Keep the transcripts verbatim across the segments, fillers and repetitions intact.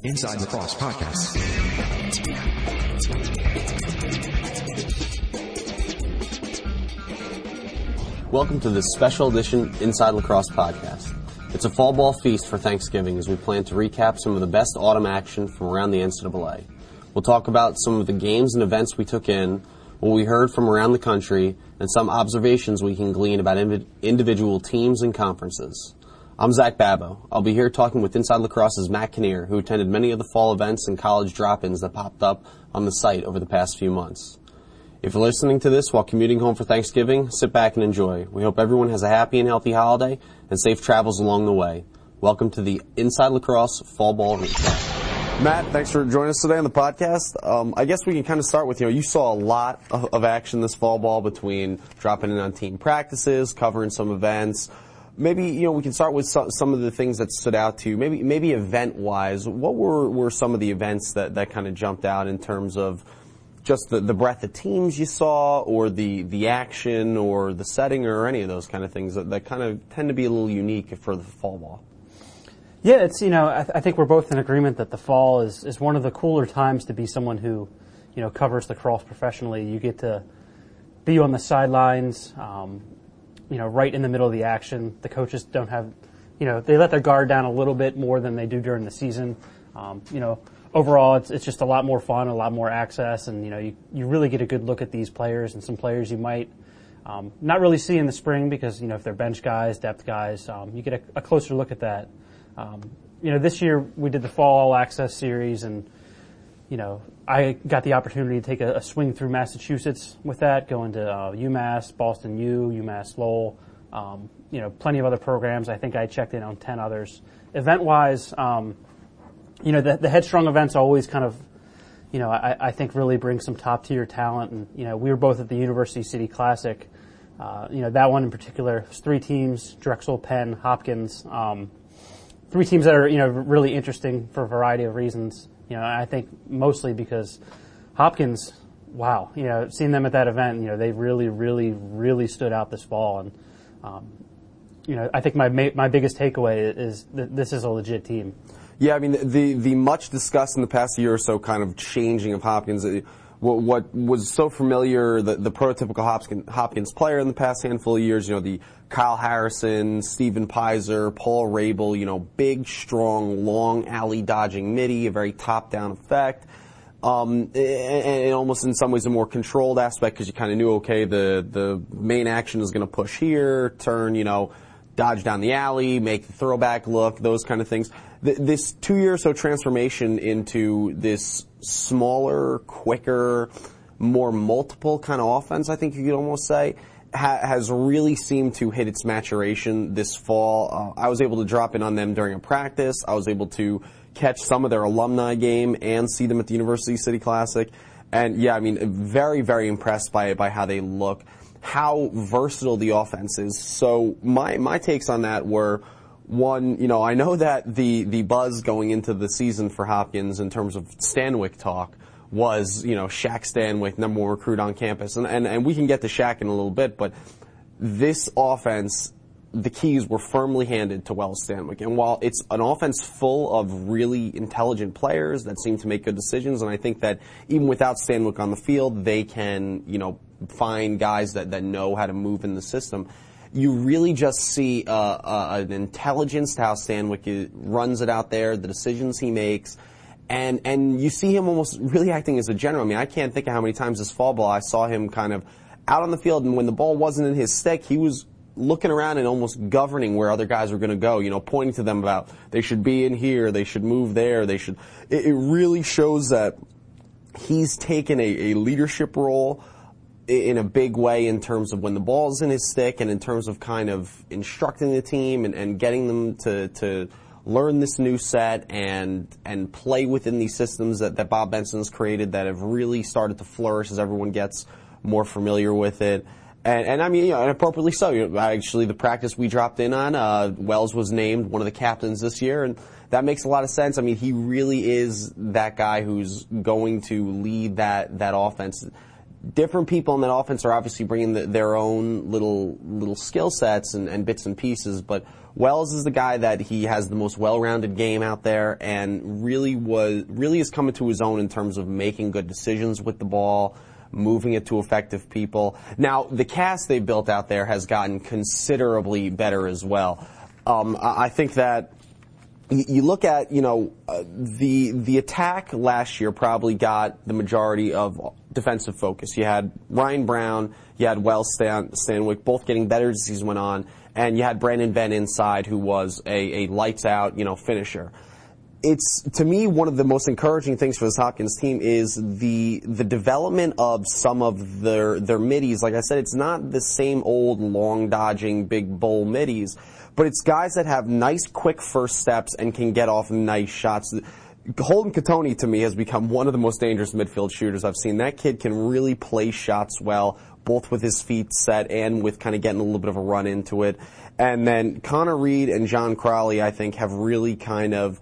Inside Lacrosse Podcast. Welcome to this special edition Inside Lacrosse Podcast. It's a fall ball feast for Thanksgiving as we plan to recap some of the best autumn action from around the N C double A. We'll talk about some of the games and events we took in, what we heard from around the country, and some observations we can glean about inv- individual teams and conferences. I'm Zach Babbo. I'll be here talking with Inside Lacrosse's Matt Kinnear, who attended many of the fall events and college drop-ins that popped up on the site over the past few months. If you're listening to this while commuting home for Thanksgiving, sit back and enjoy. We hope everyone has a happy and healthy holiday and safe travels along the way. Welcome to the Inside Lacrosse Fall Ball Recap. Matt, thanks for joining us today on the podcast. Um, I guess we can kind of start with, you know, you saw a lot of, of action this fall ball between dropping in on team practices, covering some events. Maybe, you know, we can start with some, some of the things that stood out to you. Maybe, maybe event-wise, what were, were some of the events that, that kind of jumped out in terms of just the, the breadth of teams you saw, or the, the action, or the setting, or any of those kind of things that, that kind of tend to be a little unique for the fall ball? Yeah, it's, you know, I, th- I think we're both in agreement that the fall is, is one of the cooler times to be someone who, you know, covers lacrosse professionally. You get to be on the sidelines, um, you know, right in the middle of the action. The coaches don't have, you know, they let their guard down a little bit more than they do during the season. Um, you know, overall, it's it's just a lot more fun, a lot more access, and, you know, you, you really get a good look at these players and some players you might um, not really see in the spring because, you know, if they're bench guys, depth guys, um, you get a, a closer look at that. Um, you know, this year we did the Fall All Access series, and, you know, I got the opportunity to take a, a swing through Massachusetts with that, going to uh, UMass, Boston U, UMass Lowell, um, you know, plenty of other programs. I think I checked in on ten others. Event-wise, um, you know, the, the Headstrong events always kind of, you know, I, I think really bring some top-tier talent. And, you know, we were both at the University City Classic. Uh, you know, that one in particular, was three teams, Drexel, Penn, Hopkins, um, three teams that are, you know, really interesting for a variety of reasons. You know, I think mostly because Hopkins, wow, you know, seeing them at that event, you know, they really, really, really stood out this fall. And, um, you know, I think my my biggest takeaway is that this is a legit team. Yeah, I mean, the the much discussed in the past year or so kind of changing of Hopkins, what, what was so familiar, the, the prototypical Hopkins, Hopkins player in the past handful of years, you know, the Kyle Harrison, Stephen Pizer, Paul Rabel, you know, big, strong, long alley dodging midi, a very top-down effect. Um, and, and almost in some ways a more controlled aspect because you kind of knew, okay, the, the main action is going to push here, turn, you know, dodge down the alley, make the throwback look, those kind of things. Th- this two-year or so transformation into this smaller, quicker, more multiple kind of offense, I think you could almost say, ha- has really seemed to hit its maturation this fall. Uh, I was able to drop in on them during a practice. I was able to catch some of their alumni game and see them at the University City Classic. And yeah, I mean, very, very impressed by by how they look, how versatile the offense is. So my my takes on that were, one, you know, I know that the the buzz going into the season for Hopkins in terms of Stanwyck talk was, you know, Shaq Stanwyck, number one recruit on campus, and and, and we can get to Shaq in a little bit, but this offense, the keys were firmly handed to Wells Stanwyck. And while it's an offense full of really intelligent players that seem to make good decisions, and I think that even without Stanwyck on the field, they can, you know, find guys that, that know how to move in the system, you really just see uh, uh, an intelligence to how Stanwyck is, runs it out there, the decisions he makes, and and you see him almost really acting as a general. I mean, I can't think of how many times this fall ball I saw him kind of out on the field, and when the ball wasn't in his stick, he was looking around and almost governing where other guys were going to go, you know, pointing to them about they should be in here, they should move there, they should. It, it really shows that he's taken a, a leadership role in a big way in terms of when the ball's in his stick and in terms of kind of instructing the team and, and getting them to, to learn this new set and and play within these systems that, that Bob Benson's created that have really started to flourish as everyone gets more familiar with it. And, and I mean, you know, and appropriately so. You know, actually, the practice we dropped in on, uh, Wells was named one of the captains this year, and that makes a lot of sense. I mean, he really is that guy who's going to lead that that offense. Different people in that offense are obviously bringing the, their own little little skill sets and, and bits and pieces, but Wells is the guy that he has the most well-rounded game out there, and really was really is coming to his own in terms of making good decisions with the ball, moving it to effective people. Now, the cast they built out there has gotten considerably better as well. Um, I think that you look at, you know, uh, the the attack last year probably got the majority of defensive focus. You had Ryan Brown, you had Wells Stan, Stanwyck, both getting better as the season went on, and you had Brandon Benn inside, who was a, a lights-out, you know, finisher. It's, to me, one of the most encouraging things for this Hopkins team is the the development of some of their their middies. Like I said, it's not the same old long-dodging, big bull middies, but it's guys that have nice, quick first steps and can get off nice shots. Holden Cattoni, to me, has become one of the most dangerous midfield shooters I've seen. That kid can really play shots well, both with his feet set and with kind of getting a little bit of a run into it. And then Connor Reed and John Crowley, I think, have really kind of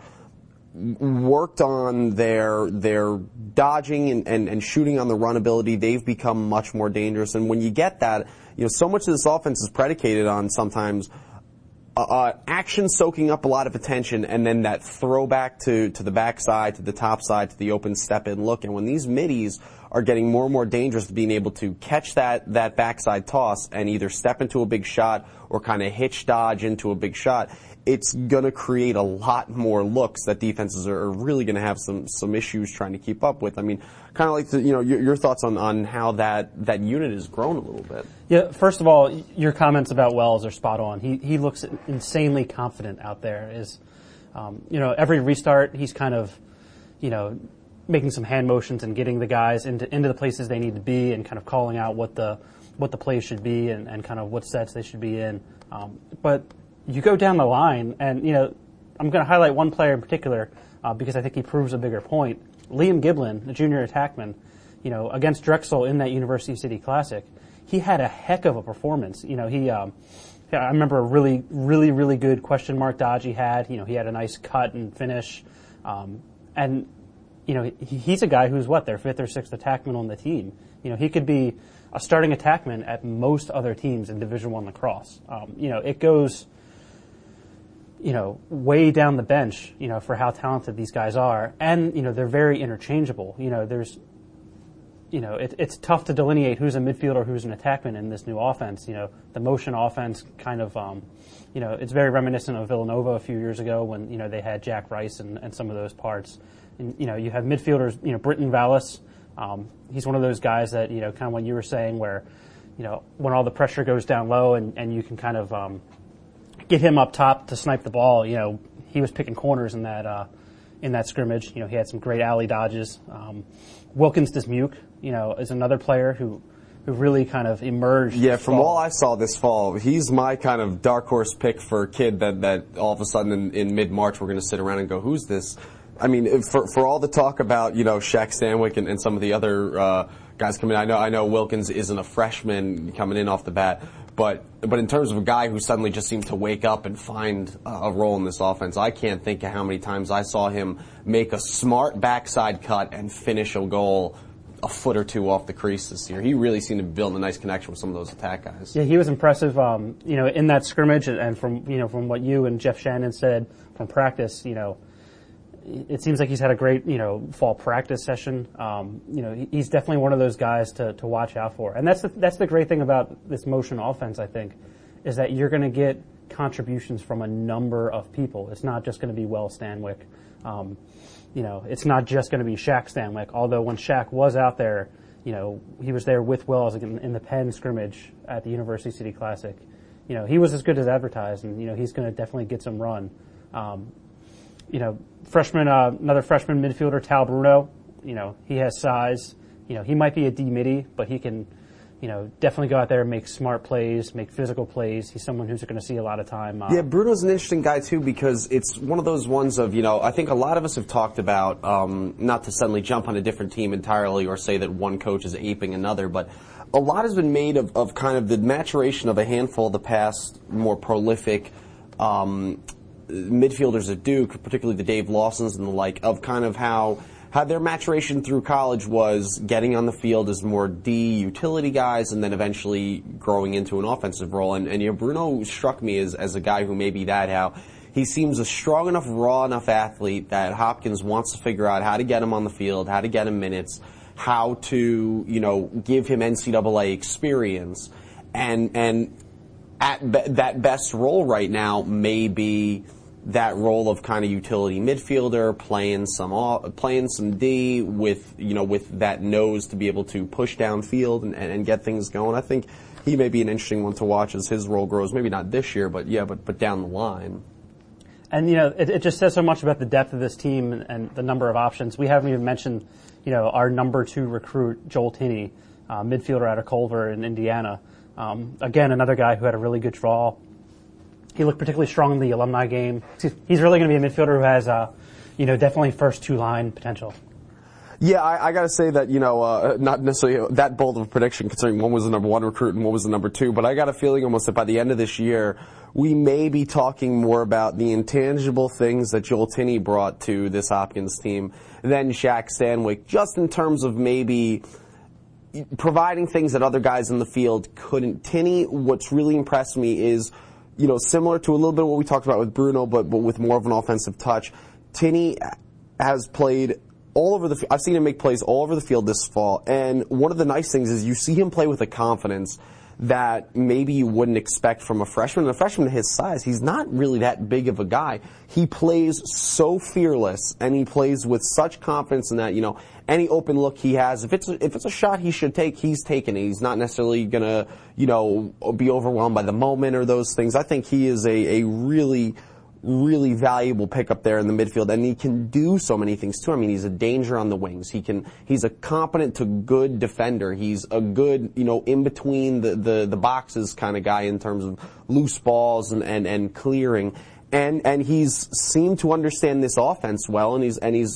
worked on their their dodging and, and, and shooting on the run ability. They've become much more dangerous. And when you get that, you know, so much of this offense is predicated on sometimes Uh, uh, action soaking up a lot of attention, and then that throwback to, to the backside, to the top side, to the open step-in look. And when these middies are getting more and more dangerous, being able to catch that, that backside toss and either step into a big shot or kind of hitch dodge into a big shot, it's going to create a lot more looks that defenses are really going to have some, some issues trying to keep up with. I mean, kind of like, the, you know, your, your thoughts on, on how that, that unit has grown a little bit. Yeah, first of all, your comments about Wells are spot on. He, he looks insanely confident out there. Is, um, you know, every restart, he's kind of, you know, making some hand motions and getting the guys into, into the places they need to be and kind of calling out what the, what the plays should be and, and kind of what sets they should be in. Um, but, you go down the line, and, you know, I'm going to highlight one player in particular uh, because I think he proves a bigger point. Liam Giblin, the junior attackman, you know, against Drexel in that University City Classic, he had a heck of a performance. You know, he, um, I remember a really, really, really good question mark dodge he had. You know, he had a nice cut and finish. Um, and, you know, he, he's a guy who's, what, their fifth or sixth attackman on the team. You know, he could be a starting attackman at most other teams in Division One lacrosse. Um, you know, it goes, you know, way down the bench, you know, for how talented these guys are. And, you know, they're very interchangeable. You know, there's, you know, it, it's tough to delineate who's a midfielder, who's an attackman in this new offense. You know, the motion offense kind of, um, you know, it's very reminiscent of Villanova a few years ago when, you know, they had Jack Rice and, and some of those parts. And, you know, you have midfielders, you know, Britton Vallis. Um, he's one of those guys that, you know, kind of what you were saying where, you know, when all the pressure goes down low and, and you can kind of, um, get him up top to snipe the ball. You know, he was picking corners in that uh, in that scrimmage. You know, he had some great alley dodges. Um, Wilkins Dismuke, you know, is another player who who really kind of emerged. Yeah, from all I saw this fall, he's my kind of dark horse pick for a kid that, that all of a sudden in, in mid-March we're going to sit around and go, who's this? I mean, for for all the talk about, you know, Shaq Stanwyck and, and some of the other uh, guys coming in, I know I know Wilkins isn't a freshman coming in off the bat. But but in terms of a guy who suddenly just seemed to wake up and find a role in this offense, I can't think of how many times I saw him make a smart backside cut and finish a goal a foot or two off the crease this year. He really seemed to build a nice connection with some of those attack guys. Yeah, he was impressive. Um, you know, in that scrimmage, and from you know from what you and Jeff Shannon said from practice, you know, it seems like he's had a great, you know, fall practice session. Um, you know, he's definitely one of those guys to, to watch out for. And that's the, that's the great thing about this motion offense, I think, is that you're going to get contributions from a number of people. It's not just going to be Wells Stanwyck. Um, you know, it's not just going to be Shaq Stanwyck, although when Shaq was out there, you know, he was there with Wells in, in the Penn scrimmage at the University City Classic. You know, he was as good as advertised, and, you know, he's going to definitely get some run. Um, you know, freshman, uh, another freshman midfielder, Tal Bruno, you know, he has size. You know, he might be a D-midi, but he can, you know, definitely go out there and make smart plays, make physical plays. He's someone who's going to see a lot of time. Uh, yeah, Bruno's an interesting guy, too, because it's one of those ones of, you know, I think a lot of us have talked about, um, not to suddenly jump on a different team entirely or say that one coach is aping another, but a lot has been made of, of kind of the maturation of a handful of the past more prolific um midfielders at Duke, particularly the Dave Lawsons and the like, of kind of how how their maturation through college was getting on the field as more D utility guys and then eventually growing into an offensive role. And, and you know, Bruno struck me as, as a guy who maybe that, how he seems a strong enough, raw enough athlete that Hopkins wants to figure out how to get him on the field, how to get him minutes, how to, you know, give him N C double A experience. And, and at be- that best role right now may be that role of kind of utility midfielder, playing some off, playing some D with, you know, with that nose to be able to push downfield and, and get things going. I think he may be an interesting one to watch as his role grows. Maybe not this year, but yeah, but but down the line. And you know, it, it just says so much about the depth of this team and, and the number of options. We haven't even mentioned, you know, our number two recruit, Joel Tinney, uh, midfielder out of Culver in Indiana. Um, again, another guy who had a really good draw. He looked particularly strong in the alumni game. He's really going to be a midfielder who has, uh, you know, definitely first two line potential. Yeah, I, I got to say that, you know, uh, not necessarily that bold of a prediction considering one was the number one recruit and one was the number two, but I got a feeling almost that by the end of this year, we may be talking more about the intangible things that Joel Tinney brought to this Hopkins team than Shaq Sandwick, just in terms of maybe providing things that other guys in the field couldn't. Tinney, what's really impressed me is, you know, similar to a little bit of what we talked about with Bruno, but, but with more of an offensive touch. Tinney has played all over the, I've seen him make plays all over the field this fall, and one of the nice things is you see him play with a confidence that maybe you wouldn't expect from a freshman. And a freshman his size, he's not really that big of a guy. He plays so fearless, and he plays with such confidence in that, you know, any open look he has, if it's a, if it's a shot he should take, he's taking it. He's not necessarily gonna, you know, be overwhelmed by the moment or those things. I think he is a, a really, really valuable pickup there in the midfield, and he can do so many things too. I mean, he's a danger on the wings. He can, he's a competent to good defender. He's a good, you know, in between the, the, the boxes kind of guy in terms of loose balls and, and, and clearing. And, and he's seemed to understand this offense well, and he's, and he's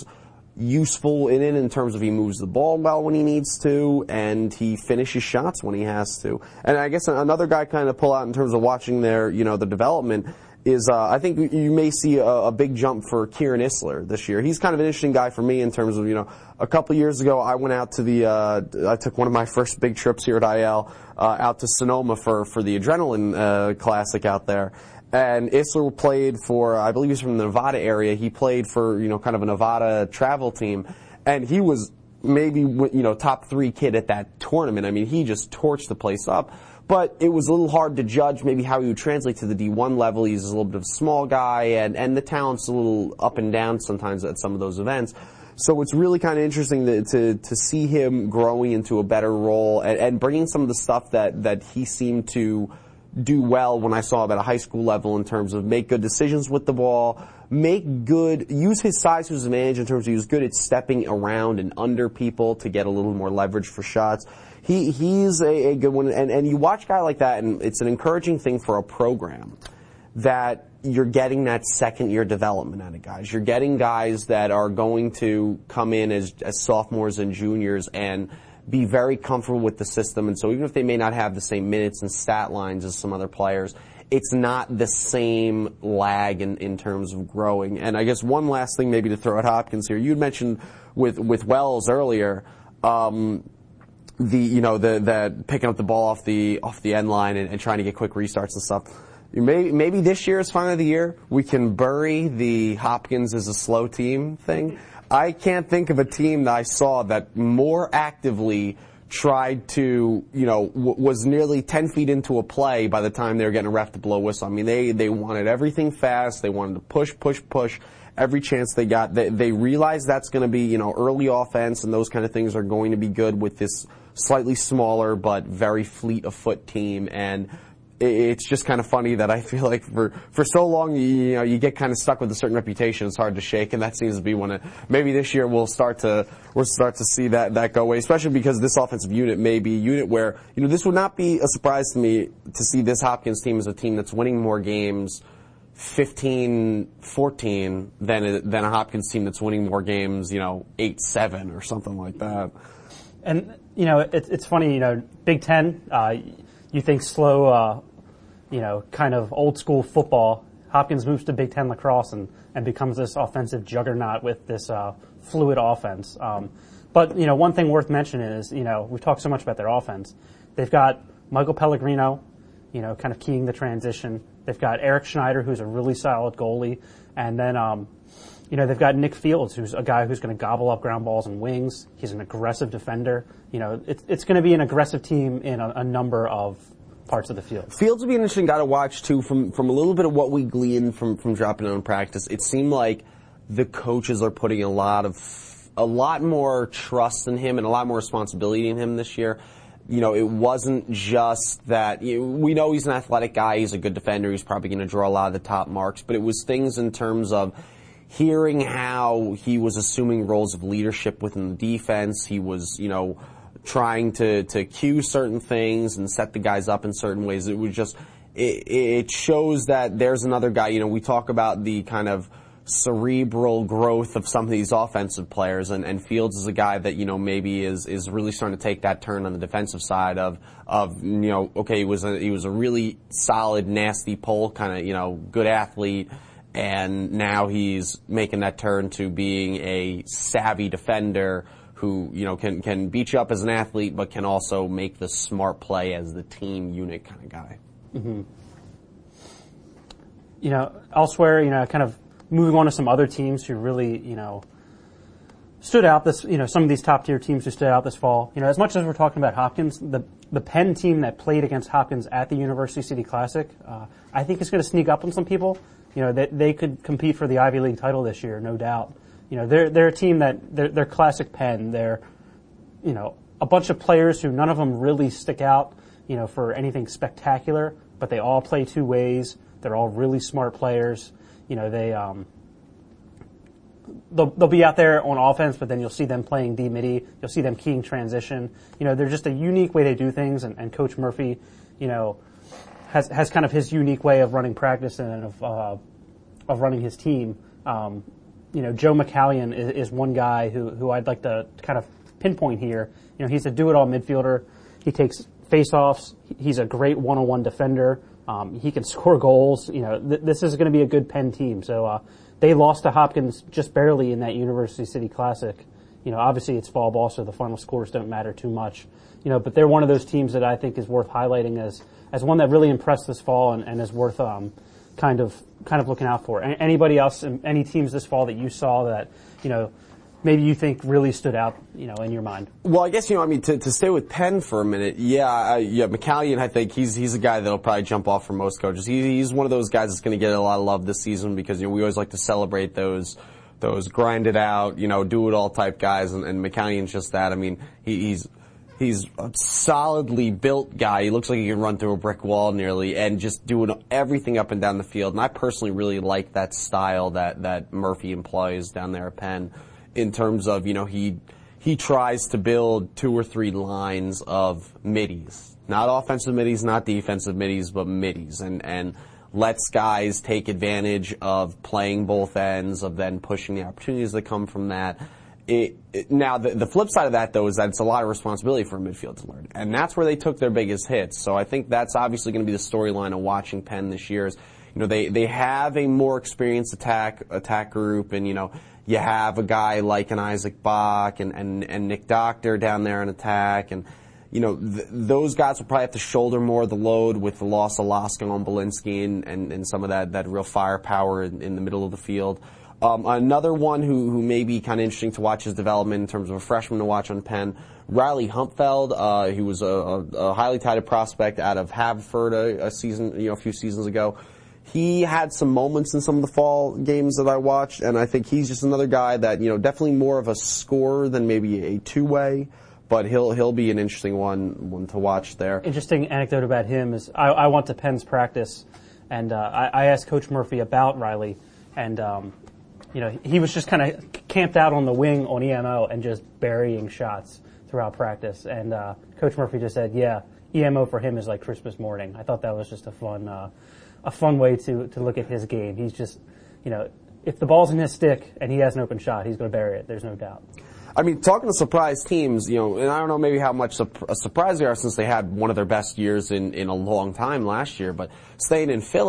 useful in it in terms of he moves the ball well when he needs to, and he finishes shots when he has to. And I guess another guy kind of pull out in terms of watching their, you know, the development is, uh, I think you may see a, a big jump for Kieran Isler this year. He's kind of an interesting guy for me in terms of, you know, a couple of years ago I went out to the, uh, I took one of my first big trips here at I L, uh, out to Sonoma for, for the Adrenaline, uh, Classic out there. And Isler played for, I believe he's from the Nevada area. He played for, you know, kind of a Nevada travel team. And he was maybe, you know, top three kid at that tournament. I mean, he just torched the place up. But it was a little hard to judge maybe how he would translate to the D one level. He's a little bit of a small guy, and, and the talent's a little up and down sometimes at some of those events. So it's really kind of interesting to, to, to see him growing into a better role and, and bringing some of the stuff that, that he seemed to do well when I saw him at a high school level in terms of make good decisions with the ball, make good, use his size to his advantage in terms of he was good at stepping around and under people to get a little more leverage for shots. He, he's a, a good one, and, and you watch a guy like that, and it's an encouraging thing for a program that you're getting that second year development out of guys. You're getting guys that are going to come in as, as sophomores and juniors and be very comfortable with the system. And so even if they may not have the same minutes and stat lines as some other players, it's not the same lag in, in terms of growing. And I guess one last thing maybe to throw at Hopkins here. You had mentioned with, with Wells earlier, um, the, you know, the, the picking up the ball off the, off the end line and, and trying to get quick restarts and stuff. Maybe, maybe this year is finally the year we can bury the Hopkins as a slow team thing. I can't think of a team that I saw that more actively tried to, you know, w- was nearly ten feet into a play by the time they were getting a ref to blow a whistle. I mean, they, they wanted everything fast. They wanted to push, push, push every chance they got. They, they realized that's going to be, you know, early offense and those kind of things are going to be good with this slightly smaller but very fleet of foot team. And it's just kind of funny that I feel like for, for so long, you, you know, you get kind of stuck with a certain reputation. It's hard to shake, and that seems to be one of, maybe this year we'll start to, we'll start to see that, that go away, especially because this offensive unit may be a unit where, you know, this would not be a surprise to me to see this Hopkins team as a team that's winning more games fifteen fourteen than a, than a Hopkins team that's winning more games, you know, eight seven or something like that. And, you know, it's, it's funny, you know, Big Ten, uh, you think slow, uh, you know, kind of old school football. Hopkins moves to Big Ten lacrosse and, and becomes this offensive juggernaut with this uh, fluid offense. Um, but, you know, one thing worth mentioning is, you know, we've talked so much about their offense. They've got Michael Pellegrino, you know, kind of keying the transition. They've got Eric Schneider, who's a really solid goalie. And then, um, you know, they've got Nick Fields, who's a guy who's going to gobble up ground balls and wings. He's an aggressive defender. You know, it's, it's going to be an aggressive team in a, a number of parts of the field. Fields will be an interesting guy to watch, too, from, from a little bit of what we gleaned from, from dropping on practice. It seemed like the coaches are putting a lot of, a lot more trust in him and a lot more responsibility in him this year. You know, it wasn't just that, you know, we know he's an athletic guy, he's a good defender, he's probably going to draw a lot of the top marks, but it was things in terms of hearing how he was assuming roles of leadership within the defense. He was, you know, trying to, to cue certain things and set the guys up in certain ways. It was just, it, it shows that there's another guy, you know, we talk about the kind of cerebral growth of some of these offensive players, and, and Fields is a guy that, you know, maybe is, is really starting to take that turn on the defensive side of, of, you know, okay, he was a, he was a really solid, nasty pull, kind of, you know, good athlete, and now he's making that turn to being a savvy defender who, you know, can, can beat you up as an athlete, but can also make the smart play as the team unit kind of guy. Mm-hmm. You know, elsewhere, you know, kind of moving on to some other teams who really, you know, stood out this, you know, some of these top tier teams who stood out this fall. You know, as much as we're talking about Hopkins, the the Penn team that played against Hopkins at the University City Classic, uh, I think is going to sneak up on some people. You know, they, they could compete for the Ivy League title this year, no doubt. You know, they're they're a team that they're, they're classic Penn. They're, you know, a bunch of players who none of them really stick out, you know, for anything spectacular, but they all play two ways. They're all really smart players. You know, they, um, they'll, they'll be out there on offense, but then you'll see them playing D-midi. You'll see them keying transition. You know, they're just a unique way they do things, and, and Coach Murphy, you know, has, has kind of his unique way of running practice and of, uh, of running his team. Um, you know, Joe McCallion is, is one guy who, who I'd like to kind of pinpoint here. You know, he's a do-it-all midfielder. He takes face-offs. He's a great one-on-one defender. Um, he can score goals. You know, th- this is going to be a good Penn team. So uh, they lost to Hopkins just barely in that University City Classic. You know, obviously it's fall ball, so the final scores don't matter too much. You know, but they're one of those teams that I think is worth highlighting as as one that really impressed this fall and, and is worth um, kind of kind of looking out for. A- anybody else, any teams this fall that you saw that, you know, maybe you think really stood out, you know, in your mind? Well, I guess, you know, I mean, to, to stay with Penn for a minute, yeah, uh, yeah, McCallion, I think he's he's a guy that'll probably jump off for most coaches. He, he's one of those guys that's going to get a lot of love this season because, you know, we always like to celebrate those those grind it out, you know, do it all type guys, and, and McCallion's just that. I mean, he, he's he's a solidly built guy. He looks like he can run through a brick wall nearly, and just doing everything up and down the field. And I personally really like that style that that Murphy employs down there at Penn. In terms of, you know, he he tries to build two or three lines of middies. Not offensive middies, not defensive middies, but middies. And, and lets guys take advantage of playing both ends, of then pushing the opportunities that come from that. It, it, now, the, the flip side of that, though, is that it's a lot of responsibility for a midfield to learn. And that's where they took their biggest hits. So I think that's obviously going to be the storyline of watching Penn this year. Is, you know, they, they have a more experienced attack attack group, and, you know, you have a guy like an Isaac Bach and, and, and Nick Doctor down there in attack, and, you know, th- those guys will probably have to shoulder more of the load with the loss of Laska and Belinsky and, and, and some of that, that real firepower in, in the middle of the field. Um, another one who, who may be kind of interesting to watch his development in terms of a freshman to watch on Penn, Riley Humpfeld, uh, he was a, a, a highly touted prospect out of Haverford a, a season, you know, a few seasons ago. He had some moments in some of the fall games that I watched, and I think he's just another guy that, you know, definitely more of a scorer than maybe a two-way, but he'll he'll be an interesting one one to watch there. Interesting anecdote about him is I, I went to Penn's practice, and uh, I, I asked Coach Murphy about Riley, and um, you know, he was just kind of camped out on the wing on E M O and just burying shots throughout practice, and uh, Coach Murphy just said, yeah, E M O for him is like Christmas morning. I thought that was just a fun uh, a fun way to, to look at his game. He's just, you know, if the ball's in his stick and he has an open shot, he's going to bury it. There's no doubt. I mean, talking to surprise teams, you know, and I don't know maybe how much a surprise they are since they had one of their best years in, in a long time last year, but staying in Philly,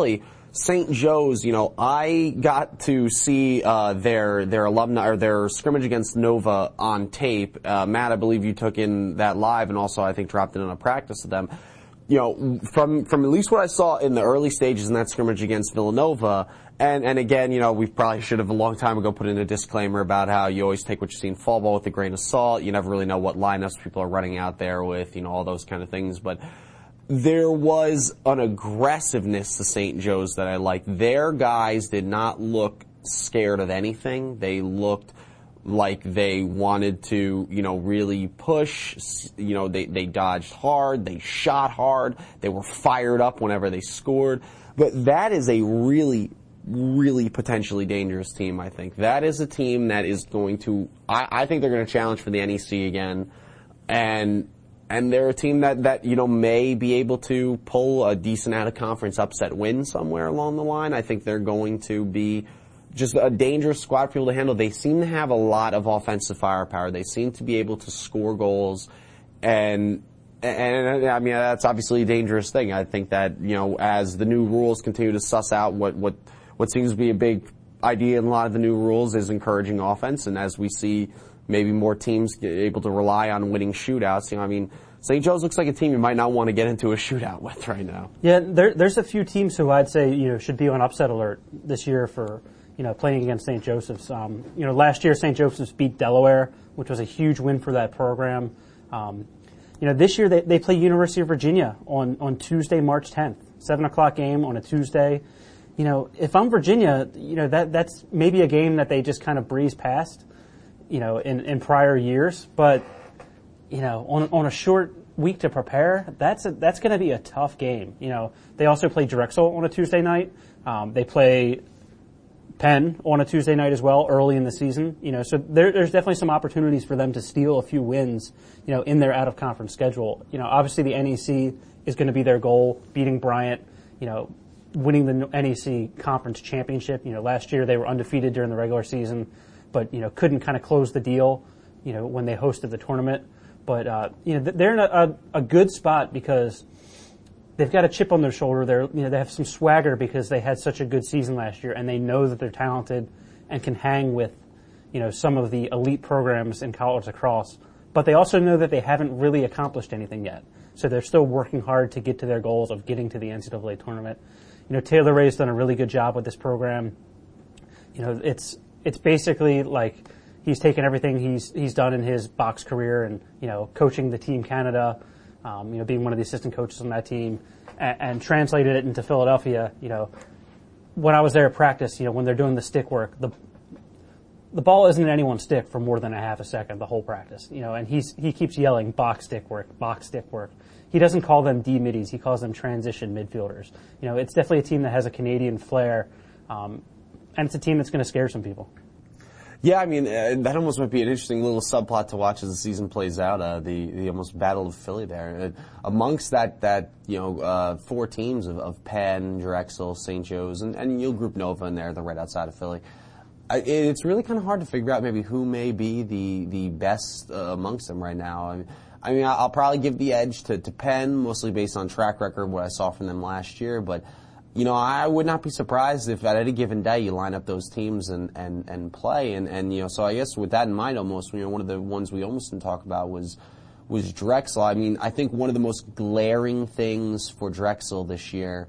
Saint Joe's, you know, I got to see uh, their their alumni or their scrimmage against Nova on tape. Uh, Matt, I believe you took in that live, and also I think dropped in on a practice of them. You know, from from at least what I saw in the early stages in that scrimmage against Villanova, and and again, you know, we probably should have a long time ago put in a disclaimer about how you always take what you see in fall ball with a grain of salt. You never really know what lineups people are running out there with, you know, all those kind of things, but there was an aggressiveness to Saint Joe's that I liked. Their guys did not look scared of anything. They looked like they wanted to, you know, really push. You know, they, they dodged hard. They shot hard. They were fired up whenever they scored. But that is a really, really potentially dangerous team, I think. That is a team that is going to, I, I think they're going to challenge for the N E C again. And And they're a team that, that, you know, may be able to pull a decent out-of-conference upset win somewhere along the line. I think they're going to be just a dangerous squad for people to handle. They seem to have a lot of offensive firepower. They seem to be able to score goals. And, and, I mean, that's obviously a dangerous thing. I think that, you know, as the new rules continue to suss out what, what, what seems to be a big idea in a lot of the new rules is encouraging offense. And as we see maybe more teams get able to rely on winning shootouts. You know, I mean, Saint Joe's looks like a team you might not want to get into a shootout with right now. Yeah, there, there's a few teams who I'd say, you know, should be on upset alert this year for, you know, playing against Saint Joseph's. Um, you know, last year Saint Joseph's beat Delaware, which was a huge win for that program. Um, you know, this year they, they play University of Virginia on, on Tuesday, March tenth, seven o'clock game on a Tuesday. You know, if I'm Virginia, you know, that that's maybe a game that they just kind of breeze past, you know, in, in prior years, but, you know, on, on a short week to prepare, that's a, that's going to be a tough game. You know, they also play Drexel on a Tuesday night. Um, they play Penn on a Tuesday night as well early in the season. You know, so there, there's definitely some opportunities for them to steal a few wins, you know, in their out-of-conference schedule. You know, obviously the N E C is going to be their goal, beating Bryant, you know, winning the N E C conference championship. You know, last year they were undefeated during the regular season, but, you know, couldn't kind of close the deal, you know, when they hosted the tournament. But, uh, you know, they're in a, a, a good spot because they've got a chip on their shoulder. They're, you know, they have some swagger because they had such a good season last year, and they know that they're talented and can hang with, you know, some of the elite programs in college lacrosse. But they also know that they haven't really accomplished anything yet. So they're still working hard to get to their goals of getting to the N C double A tournament. You know, Taylor Ray's done a really good job with this program. You know, it's, It's basically like he's taken everything he's he's done in his box career and, you know, coaching the Team Canada, um, you know, being one of the assistant coaches on that team, and, and translated it into Philadelphia. You know, when I was there at practice, you know, when they're doing the stick work, the the ball isn't in anyone's stick for more than a half a second the whole practice. You know, and he's he keeps yelling box stick work, box stick work. He doesn't call them D middies; he calls them transition midfielders. You know, it's definitely a team that has a Canadian flair. Um, And it's a team that's going to scare some people. Yeah, I mean, uh, that almost might be an interesting little subplot to watch as the season plays out, uh, the, the almost Battle of Philly there. Uh, amongst that, that you know, uh, four teams of, of Penn, Drexel, Saint Joe's, and, and you'll group Nova in there, they're right outside of Philly. I, it's really kind of hard to figure out maybe who may be the, the best uh, amongst them right now. I mean, I mean, I'll probably give the edge to, to Penn, mostly based on track record, what I saw from them last year, but you know, I would not be surprised if at any given day you line up those teams and, and, and play. And, and, you know, so I guess with that in mind almost, you know, one of the ones we almost didn't talk about was, was Drexel. I mean, I think one of the most glaring things for Drexel this year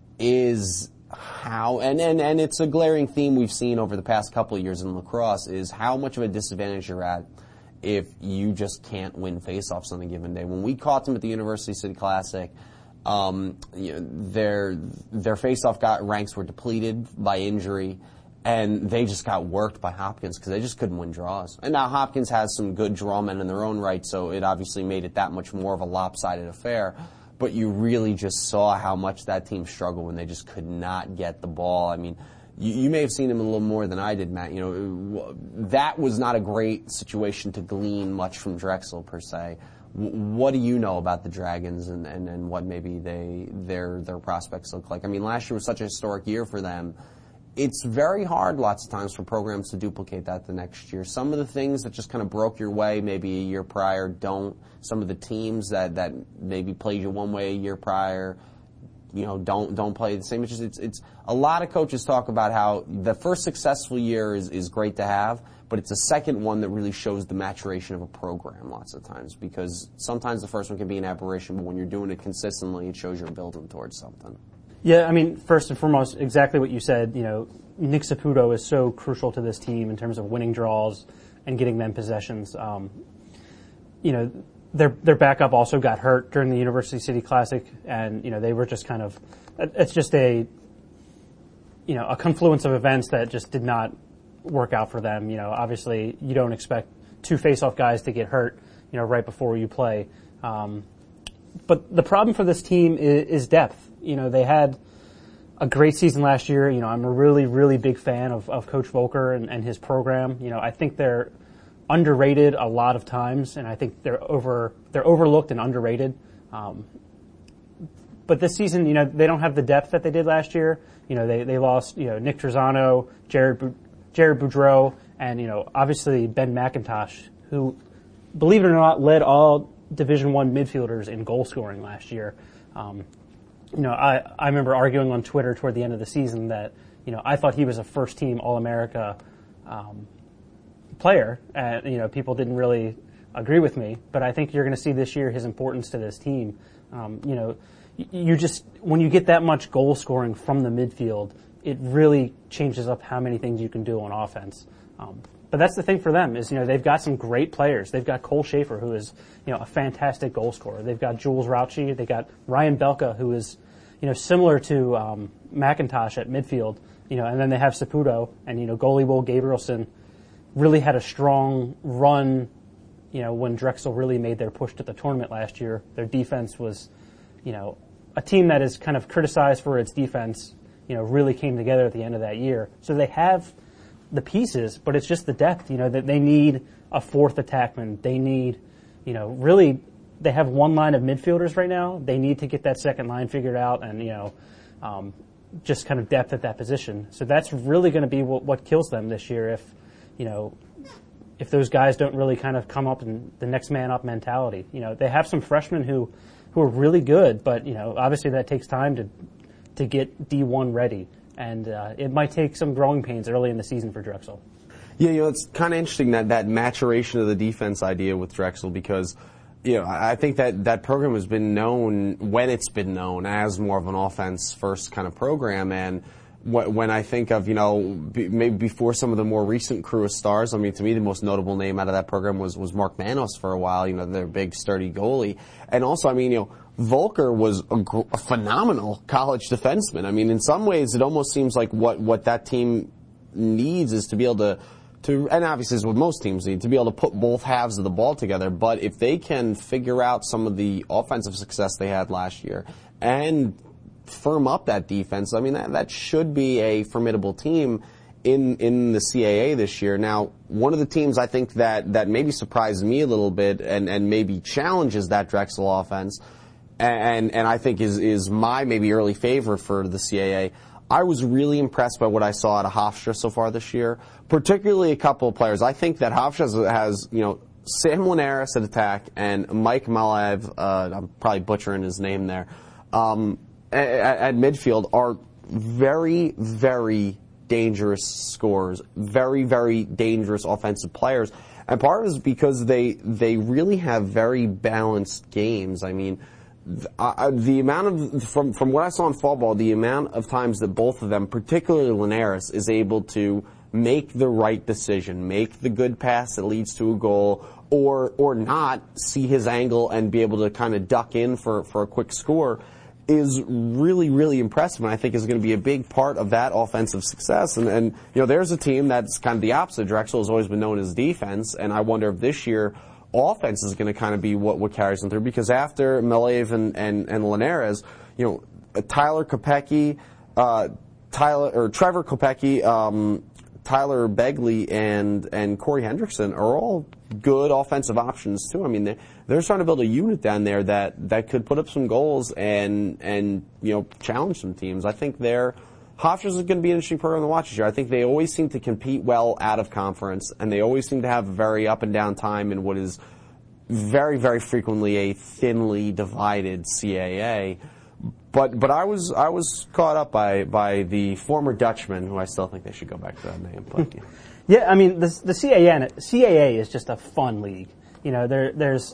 is how, and, and, and it's a glaring theme we've seen over the past couple of years in lacrosse, is how much of a disadvantage you're at if you just can't win faceoffs on a given day. When we caught them at the University City Classic, Um, you know, their their face-off got ranks were depleted by injury, and they just got worked by Hopkins because they just couldn't win draws. And now Hopkins has some good drawmen in their own right, so it obviously made it that much more of a lopsided affair. But you really just saw how much that team struggled when they just could not get the ball. I mean, you, you may have seen them a little more than I did, Matt. You know, that was not a great situation to glean much from Drexel per se. What do you know about the Dragons and, and, and what maybe they their their prospects look like? I mean, last year was such a historic year for them. It's very hard lots of times for programs to duplicate that the next year. Some of the things that just kind of broke your way maybe a year prior don't. Some of the teams that, that maybe played you one way a year prior you know, don't don't play the same. It's just, it's, it's a lot of coaches talk about how the first successful year is, is great to have, but it's the second one that really shows the maturation of a program lots of times, because sometimes the first one can be an aberration, but when you're doing it consistently, it shows you're building towards something. Yeah, I mean, first and foremost, exactly what you said. You know, Nick Saputo is so crucial to this team in terms of winning draws and getting them possessions. Um, you know, their their backup also got hurt during the University City Classic, and you know they were just kind of. It's just a, you know, a confluence of events that just did not work out for them. You know, obviously you don't expect two face-off guys to get hurt, you know, right before you play. Um, but the problem for this team is, is depth. You know, they had a great season last year. You know, I'm a really, really big fan of, of Coach Volker and, and his program. You know, I think they're underrated a lot of times, and I think they're over they're overlooked and underrated. Um, but this season, you know, they don't have the depth that they did last year. You know, they they lost, you know, Nick Trezano, Jared Bu- Jared Boudreau, and you know, obviously Ben McIntosh, who, believe it or not, led all Division One midfielders in goal scoring last year. Um, You know, I, I remember arguing on Twitter toward the end of the season that, you know, I thought he was a first-team All-America um, player, and, you know, people didn't really agree with me. But I think you're going to see this year his importance to this team. Um, you know, you just, when you get that much goal scoring from the midfield, it really changes up how many things you can do on offense. Um, but that's the thing for them is, you know, they've got some great players. They've got Cole Schaefer, who is, you know, a fantastic goal scorer. They've got Jules Rauchi. They've got Ryan Belka, who is, you know, similar to um, McIntosh at midfield. You know, and then they have Saputo, and, you know, goalie Will Gabrielson really had a strong run, you know, when Drexel really made their push to the tournament last year. Their defense was, you know, a team that is kind of criticized for its defense, you know, really came together at the end of that year. So they have the pieces, but it's just the depth, you know, that they need a fourth attackman. They need, you know, really, they have one line of midfielders right now. They need to get that second line figured out and, you know, um, just kind of depth at that position. So that's really going to be what, what kills them this year if, you know, if those guys don't really kind of come up in the next man up mentality. You know, they have some freshmen who, who are really good, but, you know, obviously that takes time to, to get D one ready. And uh, it might take some growing pains early in the season for Drexel. Yeah, you know, it's kind of interesting that, that maturation of the defense idea with Drexel because, you know, I think that that program has been known, when it's been known, as more of an offense-first kind of program. And wh- when I think of, you know, b- maybe before some of the more recent crew of stars, I mean, to me, the most notable name out of that program was, was Mark Manos for a while, you know, their big, sturdy goalie. And also, I mean, you know, Volker was a, gr- a phenomenal college defenseman. I mean, in some ways, it almost seems like what, what that team needs is to be able to, to, and obviously is what most teams need, to be able to put both halves of the ball together. But if they can figure out some of the offensive success they had last year and firm up that defense, I mean, that, that should be a formidable team in, in the C A A this year. Now, one of the teams I think that, that maybe surprised me a little bit and, and maybe challenges that Drexel offense, and, and I think is, is my maybe early favorite for the C A A. I was really impressed by what I saw out of Hofstra so far this year, particularly a couple of players. I think that Hofstra has, has you know, Sam Linares at attack and Mike Malaev, uh, I'm probably butchering his name there, um, at, at midfield are very, very dangerous scorers, very, very dangerous offensive players. And part of it is because they, they really have very balanced games. I mean, Uh, the amount of, from, from what I saw in fall ball, the amount of times that both of them, particularly Linares, is able to make the right decision, make the good pass that leads to a goal, or, or not see his angle and be able to kind of duck in for, for a quick score is really, really impressive, and I think is going to be a big part of that offensive success. And, and, you know, there's a team that's kind of the opposite. Drexel has always been known as defense, and I wonder if this year offense is going to kind of be what, what carries them through, because after Malaev and, and, and Linares, you know, Tyler Kopecky, uh, Tyler, or Trevor Kopecky, um, Tyler Begley and, and Corey Hendrickson are all good offensive options too. I mean, they're, they're trying to build a unit down there that, that could put up some goals and, and, you know, challenge some teams. I think they're, Hofstra's is going to be an interesting program to watch this year. I think they always seem to compete well out of conference, and they always seem to have a very up and down time in what is very, very frequently a thinly divided C A A. But but I was I was caught up by by the former Dutchman, who I still think they should go back to that name. But, yeah. yeah, I mean the the C A A C A A is just a fun league. You know, there there's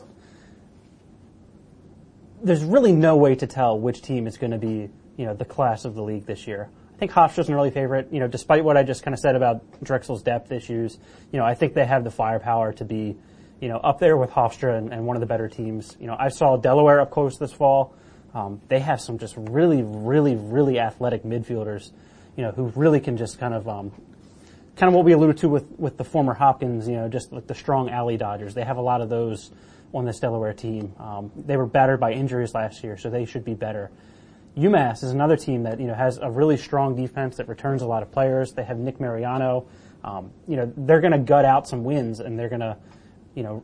there's really no way to tell which team is going to be, you know, the class of the league this year. I think Hofstra's an early favorite. You know, despite what I just kind of said about Drexel's depth issues, you know, I think they have the firepower to be, you know, up there with Hofstra and, and one of the better teams. You know, I saw Delaware up close this fall. Um, they have some just really, really, really athletic midfielders, you know, who really can just kind of, um, kind of what we alluded to with, with the former Hopkins, you know, just like the strong alley dodgers. They have a lot of those on this Delaware team. Um, they were battered by injuries last year, so they should be better. UMass is another team that, you know, has a really strong defense that returns a lot of players. They have Nick Mariano. Um, you know, they're going to gut out some wins, and they're going to, you know,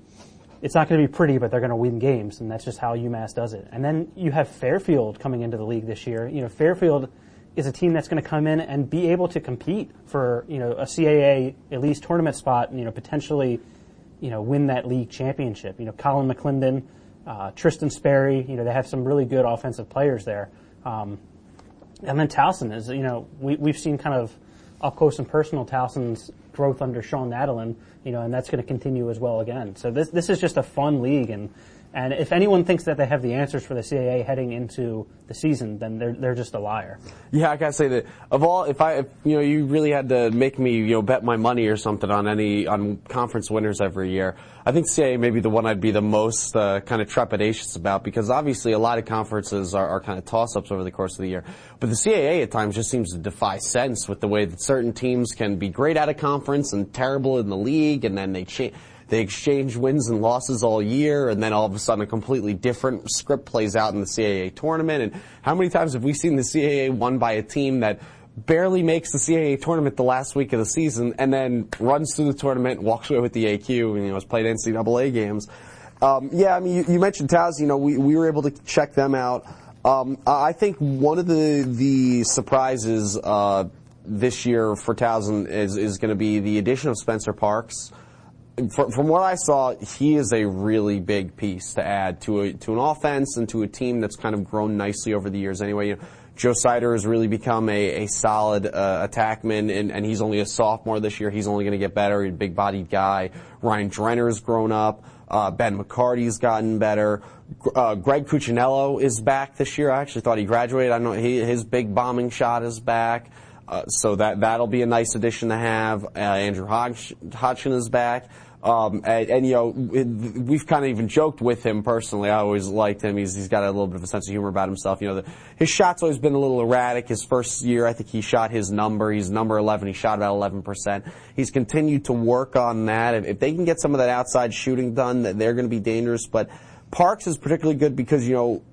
it's not going to be pretty, but they're going to win games, and that's just how UMass does it. And then you have Fairfield coming into the league this year. You know, Fairfield is a team that's going to come in and be able to compete for, you know, a C A A at least tournament spot, and, you know, potentially, you know, win that league championship. You know, Colin McClendon, uh, Tristan Sperry, you know, they have some really good offensive players there. Um, and then Towson is, you know, we, we've seen kind of up close and personal Towson's growth under Sean Nadelin, you know, and that's going to continue as well again. So this this is just a fun league, and and if anyone thinks that they have the answers for the C A A heading into the season, then they're they're just a liar. Yeah, I gotta say that of all, if I, if, you know, you really had to make me, you know, bet my money or something on any on conference winners every year, I think C A A may be the one I'd be the most uh, kind of trepidatious about, because obviously a lot of conferences are, are kind of toss-ups over the course of the year. But the C A A at times just seems to defy sense with the way that certain teams can be great at a conference and terrible in the league, and then they change. They exchange wins and losses all year, and then all of a sudden a completely different script plays out in the C A A tournament. And how many times have we seen the C A A won by a team that barely makes the C A A tournament the last week of the season, and then runs through the tournament, walks away with the A Q, and, you know, has played N C double A games? Um, yeah, I mean, you, you mentioned Towson. You know, we, we were able to check them out. Um, I think one of the the surprises uh, this year for Towson is is going to be the addition of Spencer Parks. From, from what I saw, he is a really big piece to add to a, to an offense and to a team that's kind of grown nicely over the years. Anyway, you know, Joe Sider has really become a, a solid uh, attackman, and, and he's only a sophomore this year. He's only going to get better. He's a big-bodied guy. Ryan Drenner's grown up. Uh, Ben McCarty's gotten better. Uh, Greg Cuccinello is back this year. I actually thought he graduated. I don't know, he, his big bombing shot is back. Uh, so that, that'll be a nice addition to have. Uh, Andrew Hodg- Hodgson is back. Um, and, and, you know, we've kind of even joked with him personally. I always liked him. He's, he's got a little bit of a sense of humor about himself. You know, the, his shot's always been a little erratic. His first year, I think he shot his number. He's number eleven. He shot about eleven percent. He's continued to work on that. If, if they can get some of that outside shooting done, they're going to be dangerous. But Parks is particularly good because, you know,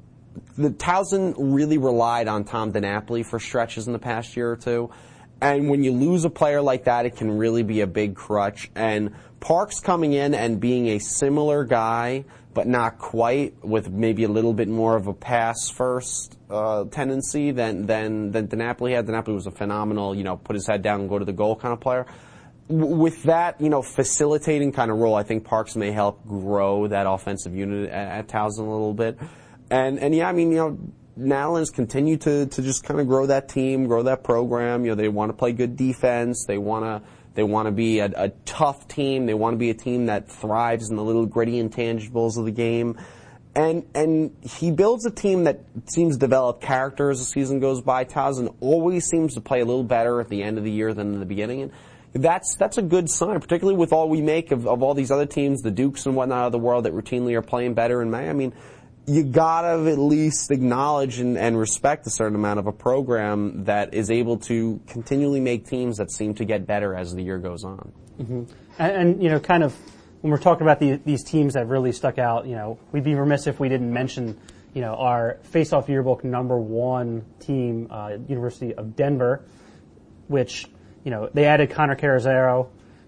the Towson really relied on Tom DiNapoli for stretches in the past year or two. And when you lose a player like that, it can really be a big crutch. And Parks coming in and being a similar guy, but not quite, with maybe a little bit more of a pass-first uh, tendency than than than DiNapoli had. DiNapoli was a phenomenal, you know, put his head down and go to the goal kind of player. W- with that, you know, facilitating kind of role, I think Parks may help grow that offensive unit at, at Towson a little bit. And and yeah, I mean, you know, Nadelin's continued to to just kind of grow that team, grow that program. You know, they want to play good defense. They want to they want to be a, a tough team. They want to be a team that thrives in the little gritty intangibles of the game. And and he builds a team that seems to develop character as the season goes by. Towson always seems to play a little better at the end of the year than in the beginning. And that's that's a good sign, particularly with all we make of, of all these other teams, the Dukes and whatnot of the world that routinely are playing better in May. I mean, you gotta at least acknowledge and, and respect a certain amount of a program that is able to continually make teams that seem to get better as the year goes on. Mm-hmm. And, and, you know, kind of when we're talking about the, these teams that really stuck out, you know, we'd be remiss if we didn't mention, you know, our face-off yearbook number one team, uh, University of Denver, which, you know, they added Connor Carazaro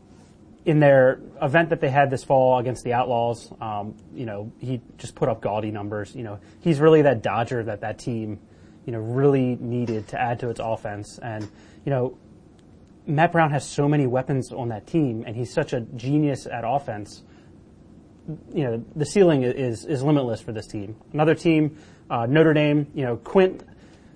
in their event that they had this fall against the Outlaws. Um, you know, he just put up gaudy numbers. You know, he's really that Dodger that that team, you know, really needed to add to its offense. And, you know, Matt Brown has so many weapons on that team, and he's such a genius at offense. you know, the ceiling is is limitless for this team. Another team, uh, Notre Dame. You know, Quint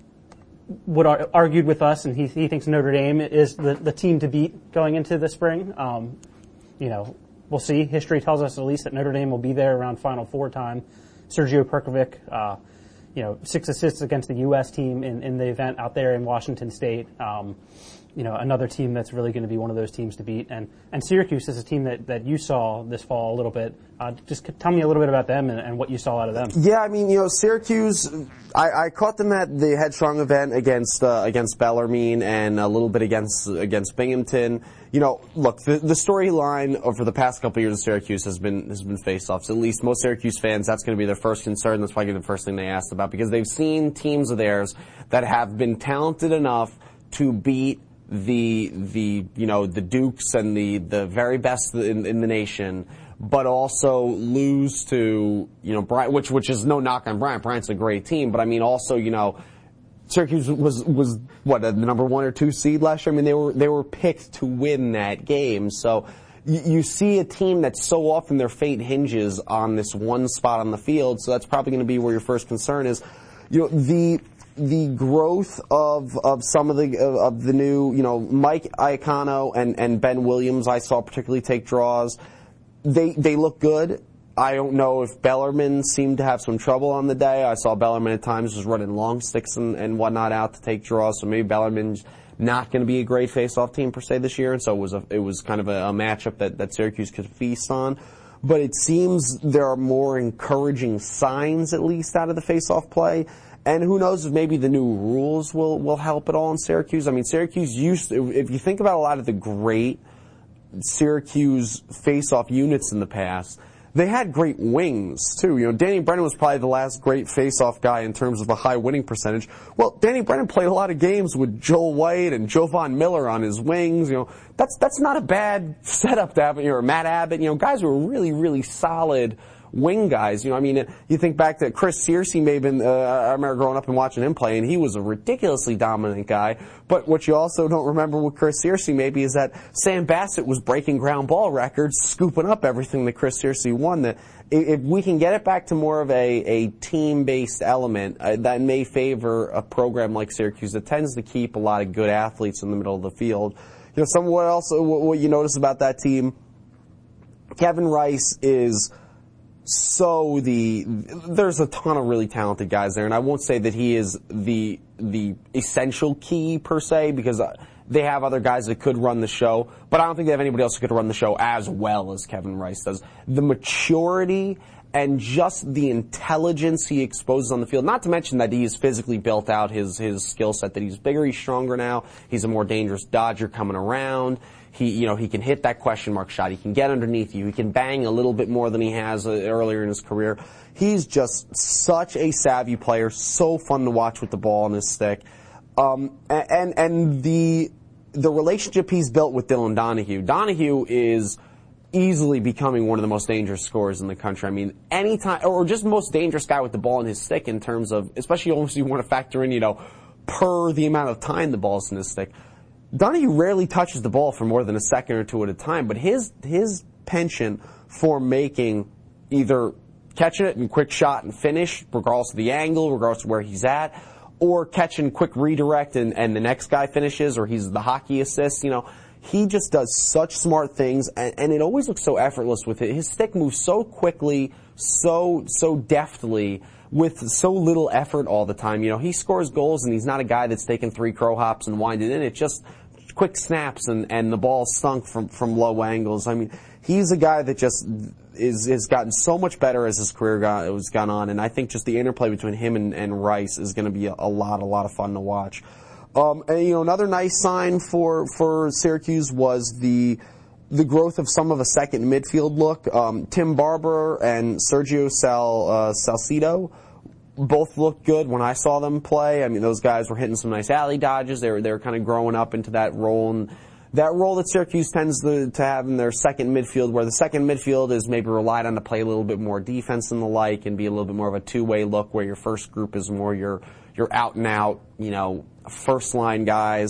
would ar- argued with us, and he he thinks Notre Dame is the, the team to beat going into the spring. Um, you know, we'll see. History tells us at least that Notre Dame will be there around Final Four time. Sergio Perkovic, uh, you know, six assists against the U S team in, in the event out there in Washington State. Um, you know, another team that's really going to be one of those teams to beat. And, and Syracuse is a team that, that you saw this fall a little bit. Uh, just tell me a little bit about them and, and what you saw out of them. Yeah, I mean, you know, Syracuse, I, I caught them at the Headstrong event against uh, against Bellarmine and a little bit against against Binghamton. You know, look, the, the storyline over the past couple of years of Syracuse has been has been face-offs. At least most Syracuse fans, that's going to be their first concern. That's probably the first thing they asked about, because they've seen teams of theirs that have been talented enough to beat the the you know the Dukes and the the very best in, in the nation, but also lose to you know Bryant, which which is no knock on Bryant. Bryant's a great team, but I mean also you know Syracuse was was what the number one or two seed last year. I mean they were they were picked to win that game. So you, you see a team that so often their fate hinges on this one spot on the field. So that's probably going to be where your first concern is. You know the. The growth of of some of the of the new, you know, Mike Iacono and and Ben Williams, I saw particularly take draws. They they look good. I don't know if Bellarmine seemed to have some trouble on the day. I saw Bellarmine at times was running long sticks and, and whatnot out to take draws. So maybe Bellarmine's not going to be a great face-off team per se this year, and so it was a it was kind of a, a matchup that that Syracuse could feast on. But it seems there are more encouraging signs, at least, out of the face-off play. And who knows if maybe the new rules will, will help at all in Syracuse. I mean, Syracuse used to, if you think about a lot of the great Syracuse face-off units in the past, they had great wings, too. You know, Danny Brennan was probably the last great face-off guy in terms of a high winning percentage. Well, Danny Brennan played a lot of games with Joel White and Jovan Miller on his wings. You know, that's, that's not a bad setup to have, you know, Matt Abbott, you know, guys who are really, really solid wing guys. You know, I mean, you think back to Chris Searcy, maybe, uh, I remember growing up and watching him play, and he was a ridiculously dominant guy. But what you also don't remember with Chris Searcy, maybe, is that Sam Bassett was breaking ground ball records, scooping up everything that Chris Searcy won. That if we can get it back to more of a, a team-based element, uh, that may favor a program like Syracuse that tends to keep a lot of good athletes in the middle of the field. You know, somewhat else, what you notice about that team, Kevin Rice is so the there's a ton of really talented guys there, and I won't say that he is the the essential key per se, because they have other guys that could run the show, but I don't think they have anybody else who could run the show as well as Kevin Rice does. The maturity and just the intelligence he exposes on the field, not to mention that he's physically built out his his skill set, that he's bigger, he's stronger now, he's a more dangerous dodger coming around. He, you know, he can hit that question mark shot. He can get underneath you. He can bang a little bit more than he has uh, earlier in his career. He's just such a savvy player, so fun to watch with the ball on his stick. Um, and and the the relationship he's built with Dylan Donahue. Donahue is easily becoming one of the most dangerous scorers in the country. I mean, anytime, or just most dangerous guy with the ball in his stick in terms of, especially almost you want to factor in, you know, per the amount of time the ball's in his stick. Donahue rarely touches the ball for more than a second or two at a time, but his his penchant for making either catching it in quick shot and finish, regardless of the angle, regardless of where he's at, or catching quick redirect and, and the next guy finishes, or he's the hockey assist, you know, he just does such smart things, and, and it always looks so effortless with it. His stick moves so quickly, so so deftly, with so little effort all the time. You know, he scores goals, and he's not a guy that's taking three crow hops and winding in. It's just quick snaps, and, and the ball stunk from, from low angles. I mean, he's a guy that just is has gotten so much better as his career got, has gone on, and I think just the interplay between him and, and Rice is going to be a, a lot, a lot of fun to watch. Um, and, you know, another nice sign for, for Syracuse was the the growth of some of a second midfield look. Um, Tim Barber and Sergio Sal, uh, Salcido both looked good when I saw them play. I mean, those guys were hitting some nice alley dodges. They were, they were kind of growing up into that role, and that role that Syracuse tends to, to have in their second midfield, where the second midfield is maybe relied on to play a little bit more defense and the like, and be a little bit more of a two-way look, where your first group is more your, your out-and-out, you know, first-line guys.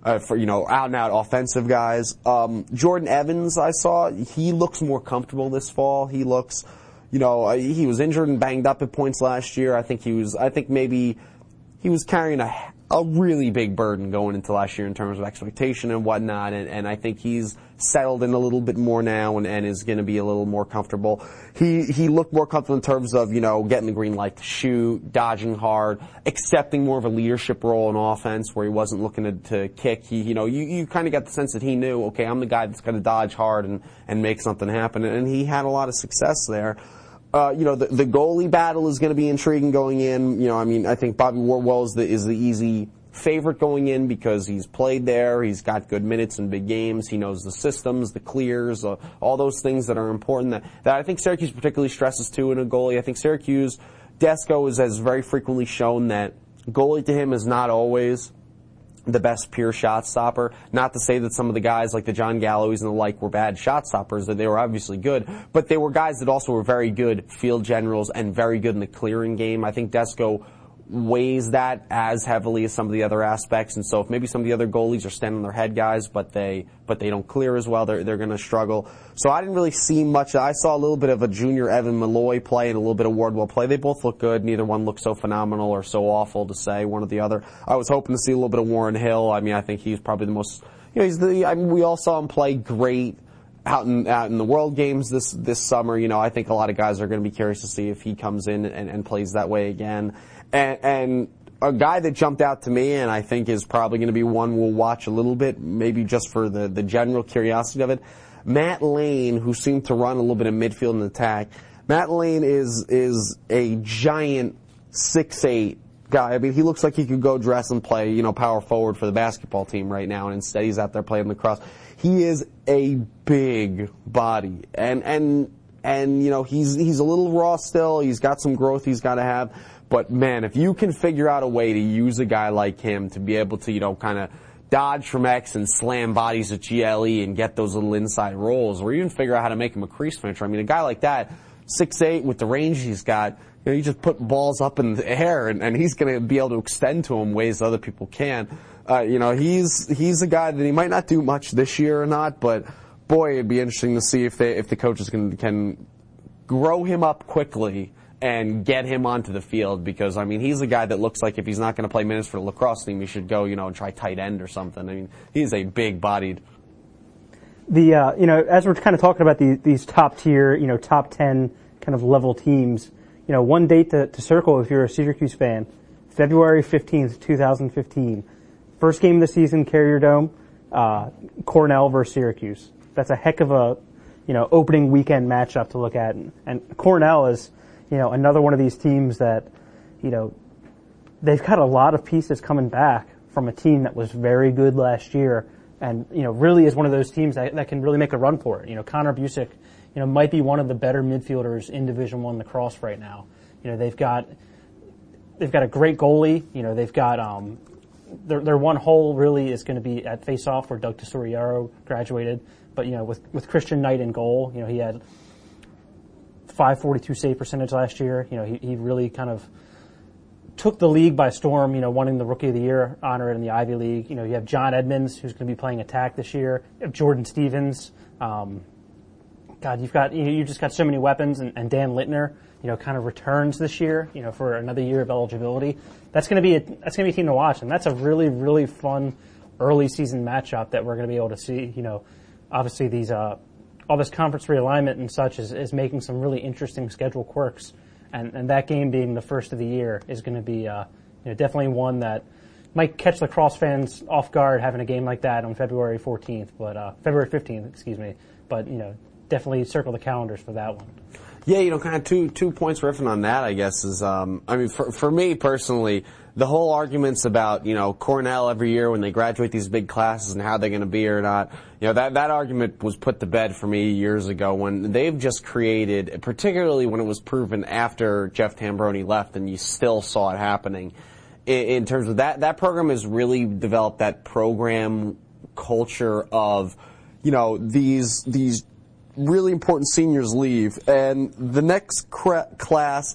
uh, for, you know, out and out offensive guys. Um, Jordan Evans, I saw, he looks more comfortable this fall. He looks, you know, he was injured and banged up at points last year. I think he was, I think maybe he was carrying a, a really big burden going into last year in terms of expectation and whatnot, and, and I think he's settled in a little bit more now and, and is going to be a little more comfortable. He he looked more comfortable in terms of, you know, getting the green light to shoot, dodging hard, accepting more of a leadership role in offense where he wasn't looking to, to kick. He, you know, you, you kind of got the sense that he knew, okay, I'm the guy that's going to dodge hard and, and make something happen, and he had a lot of success there. Uh, you know, the, the goalie battle is going to be intriguing going in. You know, I mean, I think Bobby Wardwell is the, is the easy favorite going in because he's played there. He's got good minutes in big games. He knows the systems, the clears, uh, all those things that are important that, that I think Syracuse particularly stresses too in a goalie. I think Syracuse, Desko is, has very frequently shown that goalie to him is not always the best pure shot stopper. Not to say that some of the guys like the John Galloways and the like were bad shot stoppers, that they were obviously good, but they were guys that also were very good field generals and very good in the clearing game. I think Desko weighs that as heavily as some of the other aspects, and so if maybe some of the other goalies are standing on their head guys, but they but they don't clear as well, they're they're going to struggle. So I didn't really see much. I saw a little bit of a junior Evan Malloy play and a little bit of Wardwell play. They both look good. Neither one looks so phenomenal or so awful to say one or the other. I was hoping to see a little bit of Warren Hill. I mean, I think he's probably the most. You know, he's the. I mean, we all saw him play great out in out in the World Games this this summer. You know, I think a lot of guys are going to be curious to see if he comes in and, and plays that way again. And, and a guy that jumped out to me, and I think is probably going to be one we'll watch a little bit, maybe just for the, the general curiosity of it, Matt Lane, who seemed to run a little bit of midfield and attack. Matt Lane is is a giant six eight guy. I mean, he looks like he could go dress and play, you know, power forward for the basketball team right now, and instead he's out there playing lacrosse. He is a big body, and and and you know, he's he's a little raw still. He's got some growth he's got to have. But, man, if you can figure out a way to use a guy like him to be able to, you know, kind of dodge from X and slam bodies at G L E and get those little inside rolls, or even figure out how to make him a crease finisher. I mean, a guy like that, six eight with the range he's got, you know, you just put balls up in the air, and, and he's going to be able to extend to him ways other people can. Uh, you know, he's he's a guy that he might not do much this year or not, but, boy, it'd be interesting to see if they if the coaches can can grow him up quickly and get him onto the field, because, I mean, he's a guy that looks like if he's not going to play minutes for the lacrosse team, he should go, you know, and try tight end or something. I mean, he's a big-bodied. The, uh, you know, as we're kind of talking about the, these top tier, you know, top ten kind of level teams, you know, one date to, to circle if you're a Syracuse fan, February fifteenth, twenty fifteen. First game of the season, Carrier Dome, uh, Cornell versus Syracuse. That's a heck of a, you know, opening weekend matchup to look at. And, and Cornell is, you know, another one of these teams that, you know, they've got a lot of pieces coming back from a team that was very good last year, and, you know, really is one of those teams that, that can really make a run for it. You know, Connor Busick, you know, might be one of the better midfielders in Division One lacrosse right now. You know, they've got they've got a great goalie. You know, they've got um, their their one hole really is going to be at face-off where Doug Tesoriero graduated. But, you know, with with Christian Knight in goal, you know, he had five forty-two save percentage last year. You know, he, he really kind of took the league by storm, you know, winning the Rookie of the Year honor in the Ivy League. You know, you have John Edmonds, who's going to be playing attack this year. You have Jordan Stevens. Um, God, you've got, you know, you just got so many weapons, and, and Dan Littner, you know, kind of returns this year, you know, for another year of eligibility. That's going to be a, that's going to be a team to watch, and that's a really, really fun early season matchup that we're going to be able to see. You know, obviously these, uh, all this conference realignment and such is, is making some really interesting schedule quirks. And, and that game being the first of the year is going to be, uh, you know, definitely one that might catch lacrosse fans off guard having a game like that on February fourteenth, but, uh, February fifteenth, excuse me. But, you know, definitely circle the calendars for that one. Yeah, you know, kind of two two points riffing on that, I guess, is, um, I mean, for, for me personally, the whole arguments about, you know, Cornell every year when they graduate these big classes and how they're going to be or not, you know, that, that argument was put to bed for me years ago when they've just created, particularly when it was proven after Jeff Tambroni left and you still saw it happening, in, in terms of that, that program has really developed that program culture of, you know, these, these really important seniors leave, and the next cra- class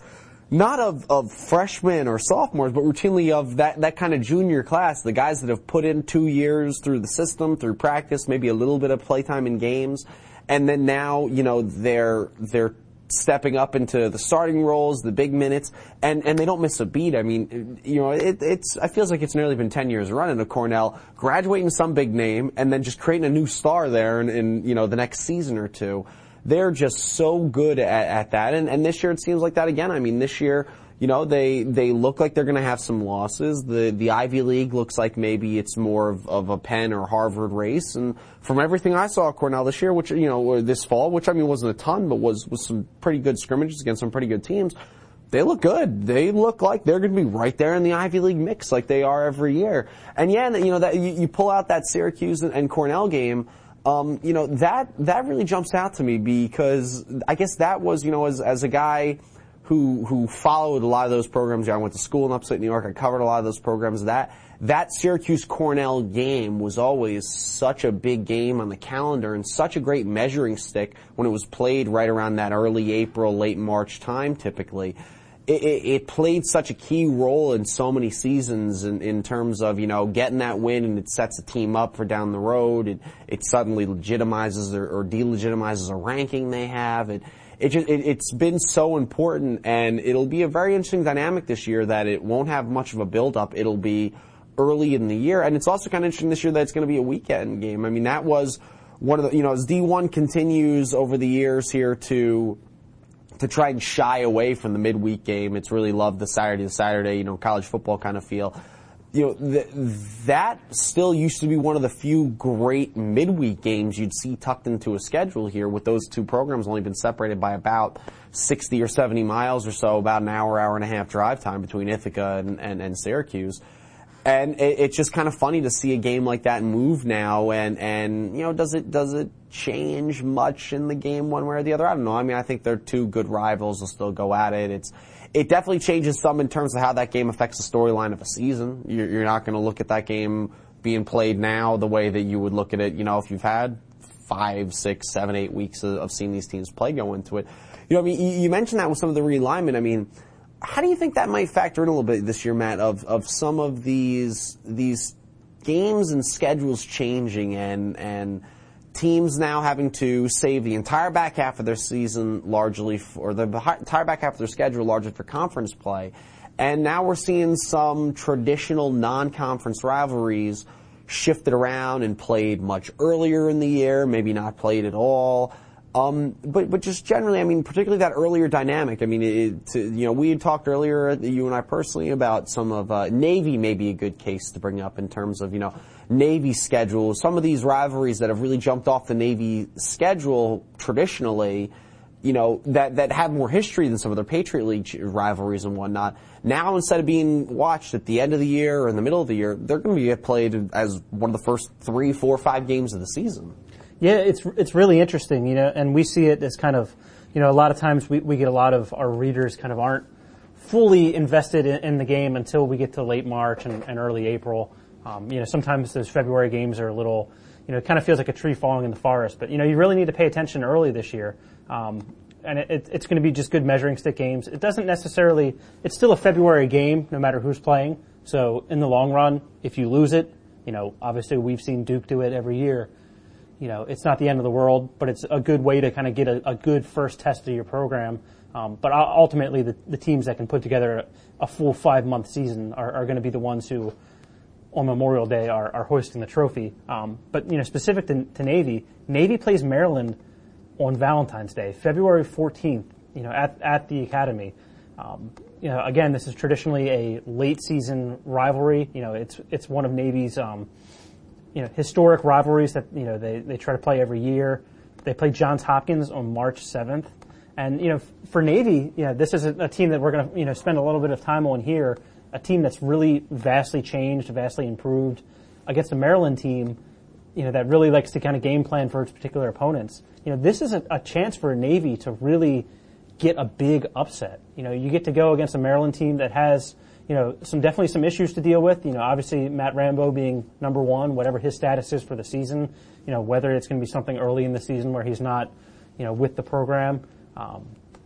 not of, of freshmen or sophomores, but routinely of that, that kind of junior class, the guys that have put in two years through the system, through practice, maybe a little bit of playtime in games, and then now, you know, they're, they're stepping up into the starting roles, the big minutes, and, and they don't miss a beat. I mean, you know, it, it's, it feels like it's nearly been ten years running of Cornell, graduating some big name, and then just creating a new star there in, in you know, the next season or two. They're just so good at, at that, and, and this year it seems like that again. I mean, this year, you know, they, they look like they're going to have some losses. The, the Ivy League looks like maybe it's more of, of a Penn or Harvard race. And from everything I saw at Cornell this year, which, you know, or this fall, which I mean wasn't a ton, but was, was some pretty good scrimmages against some pretty good teams, they look good. They look like they're going to be right there in the Ivy League mix like they are every year. And yeah, you know, that you, you pull out that Syracuse and, and Cornell game, um, you know, that, that really jumps out to me because I guess that was, you know, as, as a guy who who followed a lot of those programs. I went to school in upstate New York. I covered a lot of those programs. That that Syracuse-Cornell game was always such a big game on the calendar and such a great measuring stick when it was played right around that early April, late March time typically. It, it, it played such a key role in so many seasons in, in terms of, you know, getting that win, and it sets a team up for down the road. It, it suddenly legitimizes or, or delegitimizes a ranking they have. It, It just, it, it's been so important, and it'll be a very interesting dynamic this year that it won't have much of a build-up. It'll be early in the year, and it's also kind of interesting this year that it's going to be a weekend game. I mean, that was one of the, you know, as D one continues over the years here to to try and shy away from the midweek game. It's really loved the Saturday to Saturday, you know, college football kind of feel. You know, th- that still used to be one of the few great midweek games you'd see tucked into a schedule here, with those two programs only been separated by about sixty or seventy miles or so, about an hour, hour and a half drive time between Ithaca and, and, and Syracuse. And it, it's just kind of funny to see a game like that move now, and, and, you know, does it, does it change much in the game one way or the other? I don't know. I mean, I think they're two good rivals. They'll still go at it. It's, It definitely changes some in terms of how that game affects the storyline of a season. You're, you're not going to look at that game being played now the way that you would look at it, you know, if you've had five, six, seven, eight weeks of, of seeing these teams play go into it. You know, I mean, you, you mentioned that with some of the realignment. I mean, how do you think that might factor in a little bit this year, Matt, of, of some of these, these games and schedules changing and, and, teams now having to save the entire back half of their season largely, for, or the entire back half of their schedule largely for conference play. And now we're seeing some traditional non-conference rivalries shifted around and played much earlier in the year, maybe not played at all. Um, but, but just generally, I mean, particularly that earlier dynamic. I mean, it, you know, we had talked earlier, you and I personally, about some of, uh, Navy may be a good case to bring up in terms of, you know, Navy schedule. Some of these rivalries that have really jumped off the Navy schedule traditionally, you know, that, that have more history than some of their Patriot League rivalries and whatnot. Now, instead of being watched at the end of the year or in the middle of the year, they're going to be played as one of the first three, four, five games of the season. Yeah, it's it's really interesting, you know, and we see it as kind of, you know, a lot of times we, we get a lot of our readers kind of aren't fully invested in, in the game until we get to late March and, and early April. Um, you know, sometimes those February games are a little, you know, it kind of feels like a tree falling in the forest. But, you know, you really need to pay attention early this year. Um, and it, it, it's going to be just good measuring stick games. It doesn't necessarily, it's still a February game no matter who's playing. So in the long run, if you lose it, you know, obviously we've seen Duke do it every year. You know, it's not the end of the world, but it's a good way to kind of get a, a good first test of your program. Um, but ultimately, the, the teams that can put together a, a full five-month season are, are going to be the ones who, on Memorial Day, are, are hoisting the trophy. Um, but, you know, specific to, to Navy, Navy plays Maryland on Valentine's Day, February fourteenth, you know, at, at the Academy. Um, you know, again, this is traditionally a late-season rivalry. You know, it's it's one of Navy's um, you know, historic rivalries that, you know, they, they try to play every year. They play Johns Hopkins on March seventh. And, you know, for Navy, you know, this is a, a team that we're going to, you know, spend a little bit of time on here, a team that's really vastly changed, vastly improved against a Maryland team, you know, that really likes to kind of game plan for its particular opponents. You know, this is a, a chance for Navy to really get a big upset. You know, you get to go against a Maryland team that has, you know, some definitely some issues to deal with. You know, obviously Matt Rambo being number one, whatever his status is for the season, you know, whether it's going to be something early in the season where he's not, you know, with the program. Um,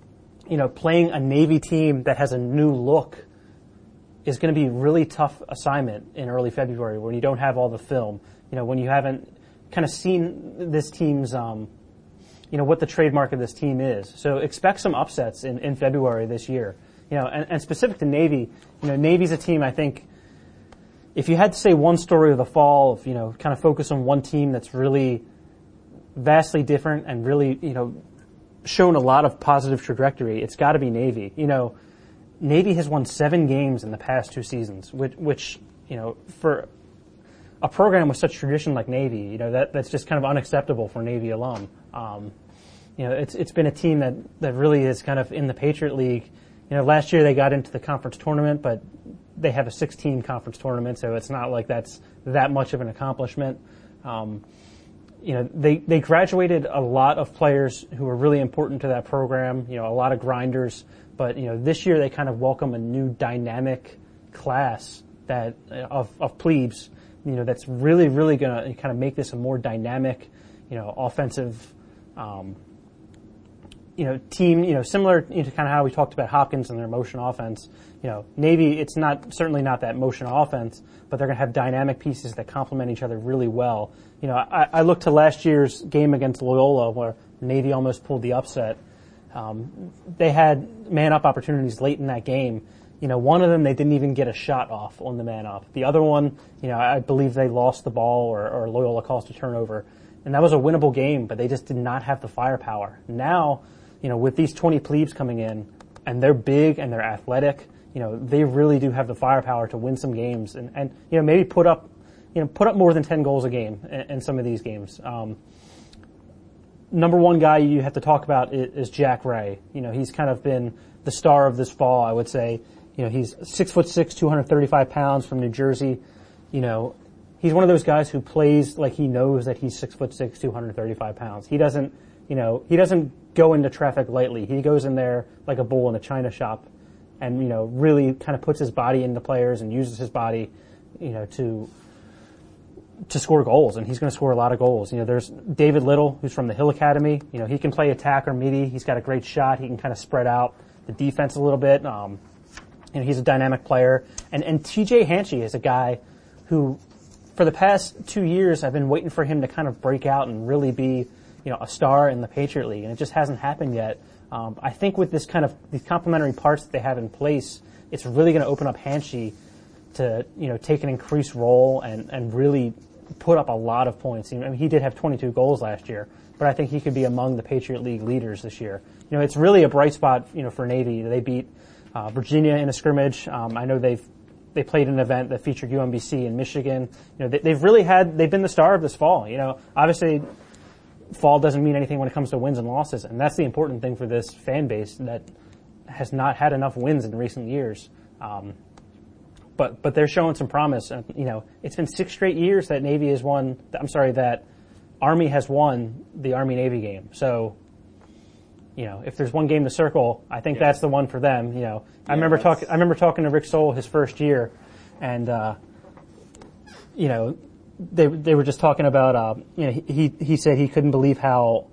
you know, playing a Navy team that has a new look is going to be a really tough assignment in early February when you don't have all the film. You know, when you haven't kind of seen this team's, um, you know, what the trademark of this team is. So expect some upsets in, in February this year. You know, and, and specific to Navy, you know, Navy's a team, I think, if you had to say one story of the fall, if, you know, kind of focus on one team that's really vastly different and really, you know, shown a lot of positive trajectory, it's got to be Navy. You know, Navy has won seven games in the past two seasons, which, which, you know, for a program with such tradition like Navy, you know, that, that's just kind of unacceptable for Navy alum. Um, you know, it's, it's been a team that, that really is kind of in the Patriot League. You know, last year they got into the conference tournament, but they have a six-team conference tournament, so it's not like that's that much of an accomplishment. Um, you know, they, they graduated a lot of players who were really important to that program, you know, a lot of grinders, but, you know, this year they kind of welcome a new dynamic class that, of, of plebes, you know, that's really, really going to kind of make this a more dynamic, you know, offensive, um, you know, team, you know, similar to kind of how we talked about Hopkins and their motion offense. You know, Navy, it's not, certainly not that motion offense, but they're going to have dynamic pieces that complement each other really well. You know, I, I looked to last year's game against Loyola where Navy almost pulled the upset. Um, they had man-up opportunities late in that game. You know, one of them, they didn't even get a shot off on the man-up. The other one, you know, I believe they lost the ball or, or Loyola caused a turnover. And that was a winnable game, but they just did not have the firepower. Now, you know, with these twenty plebes coming in, and they're big and they're athletic, you know, they really do have the firepower to win some games and, and you know, maybe put up, you know, put up more than ten goals a game in, in some of these games. Um, number one guy you have to talk about is, is Jack Ray. You know, he's kind of been the star of this fall, I would say. You know, he's six foot six, two hundred thirty-five pounds from New Jersey. You know, he's one of those guys who plays like he knows that he's six foot six, two hundred thirty-five pounds. He doesn't, you know, he doesn't go into traffic lightly. He goes in there like a bull in a china shop and, you know, really kind of puts his body into players and uses his body, you know, to to score goals, and he's going to score a lot of goals. You know, there's David Little, who's from the Hill Academy. You know, he can play attack or midi. He's got a great shot. He can kind of spread out the defense a little bit. Um, you know, he's a dynamic player. And, and T J Hanchey is a guy who, for the past two years, I've been waiting for him to kind of break out and really be, you know, a star in the Patriot League, and it just hasn't happened yet. Um, I think with this kind of, these complementary parts that they have in place, it's really going to open up Hanchey to, you know, take an increased role and, and really put up a lot of points. I mean, he did have twenty-two goals last year, but I think he could be among the Patriot League leaders this year. You know, it's really a bright spot, you know, for Navy. They beat uh, Virginia in a scrimmage. Um, I know they've they played an event that featured U M B C in Michigan. You know, they, they've really had they've been the star of this fall. You know, obviously, fall doesn't mean anything when it comes to wins and losses, and that's the important thing for this fan base that has not had enough wins in recent years. Um, But but they're showing some promise. And, you know, it's been six straight years that Navy has won. I'm sorry, that Army has won the Army-Navy game. So, you know, if there's one game to circle, I think yeah. that's the one for them. You know, I yeah, remember talking. I remember talking to Rick Stoll his first year, and uh, you know, they they were just talking about. Uh, you know, he he said he couldn't believe how,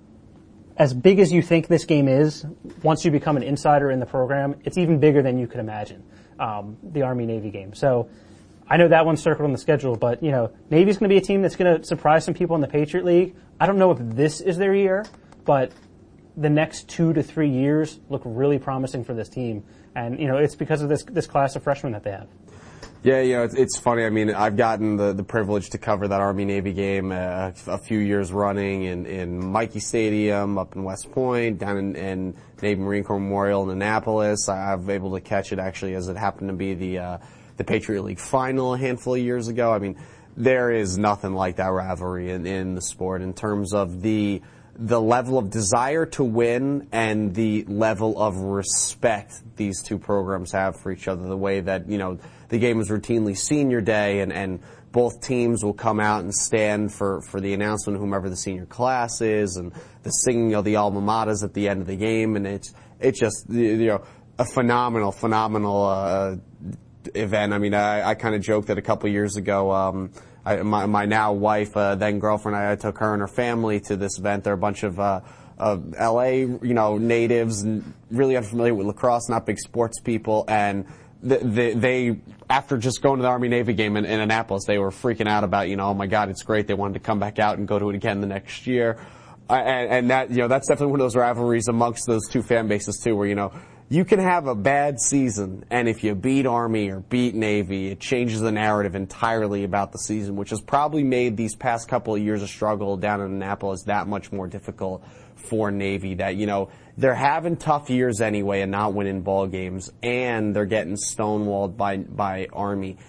as big as you think this game is, once you become an insider in the program, it's even bigger than you could imagine. Um, the Army-Navy game. So I know that one's circled on the schedule, but, you know, Navy's going to be a team that's going to surprise some people in the Patriot League. I don't know if this is their year, but the next two to three years look really promising for this team. And, you know, it's because of this this class of freshmen that they have. Yeah, you know, it's, it's funny. I mean, I've gotten the, the privilege to cover that Army-Navy game uh, a few years running in, in Mikey Stadium up in West Point, down in, in Navy Marine Corps Memorial in Annapolis. I was able to catch it actually as it happened to be the uh, the Patriot League final a handful of years ago. I mean, there is nothing like that rivalry in, in the sport in terms of the the level of desire to win and the level of respect these two programs have for each other. The way that, you know, the game is routinely senior day, and, and both teams will come out and stand for, for the announcement of whomever the senior class is, and the singing of the alma maters at the end of the game, and it's it's just, you know, a phenomenal, phenomenal uh, event. I mean, I, I kind of joked that a couple years ago, um, I, my, my now wife, uh, then girlfriend, I, I took her and her family to this event. There are a bunch of uh, uh, L A, you know, natives, and really unfamiliar with lacrosse, not big sports people, and the, the, they, after just going to the Army-Navy game in, in Annapolis, they were freaking out about, you know, oh my God, it's great. They wanted to come back out and go to it again the next year. Uh, and, and that, you know, that's definitely one of those rivalries amongst those two fan bases too, where, you know, you can have a bad season, and if you beat Army or beat Navy, it changes the narrative entirely about the season, which has probably made these past couple of years of struggle down in Annapolis that much more difficult for Navy. That, you know, they're having tough years anyway and not winning ball games, and they're getting stonewalled by by Army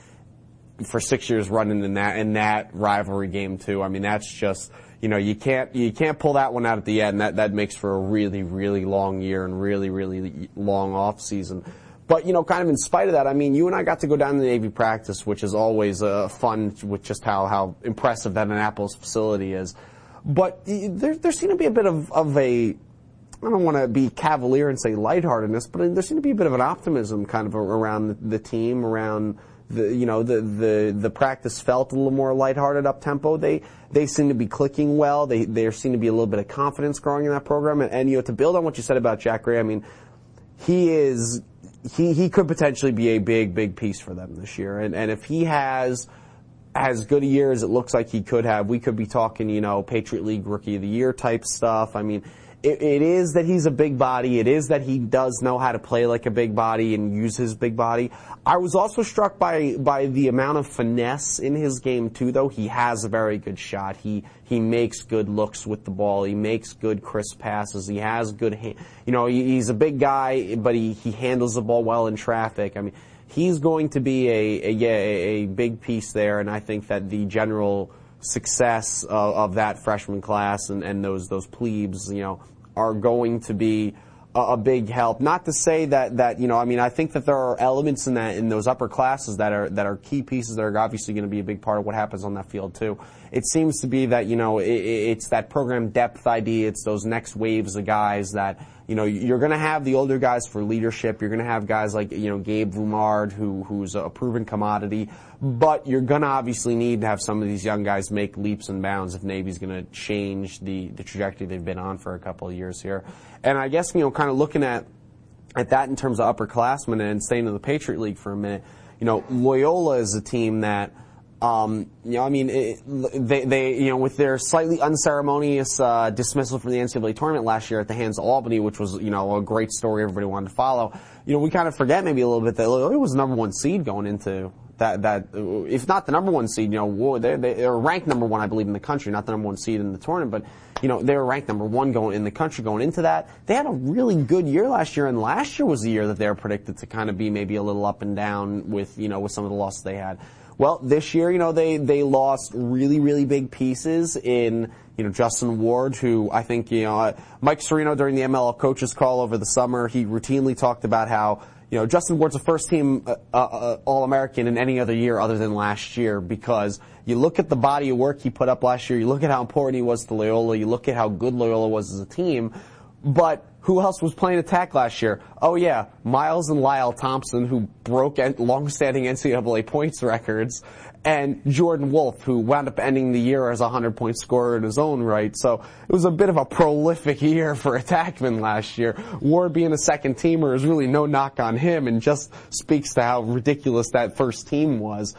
for six years running in that in that rivalry game too. I mean, that's just, you know, you can't you can't pull that one out at the end. That that makes for a really really long year and really really long off season. But, you know, kind of in spite of that, I mean, you and I got to go down to the Navy practice, which is always uh, fun with just how how impressive that Annapolis facility is. But there there seemed to be a bit of of a, I don't want to be cavalier and say lightheartedness, but there seemed to be a bit of an optimism kind of around the, the team, around the, you know, the, the, the practice felt a little more lighthearted, up tempo. They, they seem to be clicking well. They, there seem to be a little bit of confidence growing in that program. And, and, you know, to build on what you said about Jack Gray, I mean, he is, he, he could potentially be a big, big piece for them this year. And, and if he has, as good a year as it looks like he could have, we could be talking, you know, Patriot League Rookie of the Year type stuff. I mean, It, it is that he's a big body. It is that he does know how to play like a big body and use his big body. I was also struck by by the amount of finesse in his game too, though. He has a very good shot. He he makes good looks with the ball. He makes good crisp passes. He has good, ha- you know, he, he's a big guy, but he he handles the ball well in traffic. I mean, he's going to be a a, a, a big piece there, and I think that the general success of, of that freshman class and, and those those plebes, you know, are going to be a, a big help. Not to say that that you know, I mean, I think that there are elements in that in those upper classes that are that are key pieces that are obviously going to be a big part of what happens on that field too. It seems to be that, you know, it, it's that program depth idea. It's those next waves of guys that, you know, you're going to have the older guys for leadership. You're going to have guys like, you know, Gabe Vumard, who who's a proven commodity. But you're going to obviously need to have some of these young guys make leaps and bounds if Navy's going to change the, the trajectory they've been on for a couple of years here. And I guess, you know, kind of looking at at that in terms of upperclassmen and staying in the Patriot League for a minute, you know, Loyola is a team that, Um, you know, I mean, it, they, they, you know, with their slightly unceremonious uh, dismissal from the N C double A tournament last year at the hands of Albany, which was, you know, a great story everybody wanted to follow. You know, we kind of forget maybe a little bit that it was the number one seed going into that. That if not the number one seed, you know, they they were ranked number one, I believe, in the country, not the number one seed in the tournament, but you know, they were ranked number one going in the country going into that. They had a really good year last year, and last year was the year that they were predicted to kind of be maybe a little up and down with, you know, with some of the losses they had. Well, this year, you know, they, they lost really, really big pieces in, you know, Justin Ward, who I think, you know, Mike Serino during the M L L coaches call over the summer, he routinely talked about how, you know, Justin Ward's a first team uh, uh, All-American in any other year other than last year, because you look at the body of work he put up last year, you look at how important he was to Loyola, you look at how good Loyola was as a team, but who else was playing attack last year? Oh yeah, Miles and Lyle Thompson, who broke long-standing N C double A points records, and Jordan Wolf, who wound up ending the year as a hundred-point scorer in his own right. So it was a bit of a prolific year for attackmen last year. Ward being a second-teamer is really no knock on him, and just speaks to how ridiculous that first team was.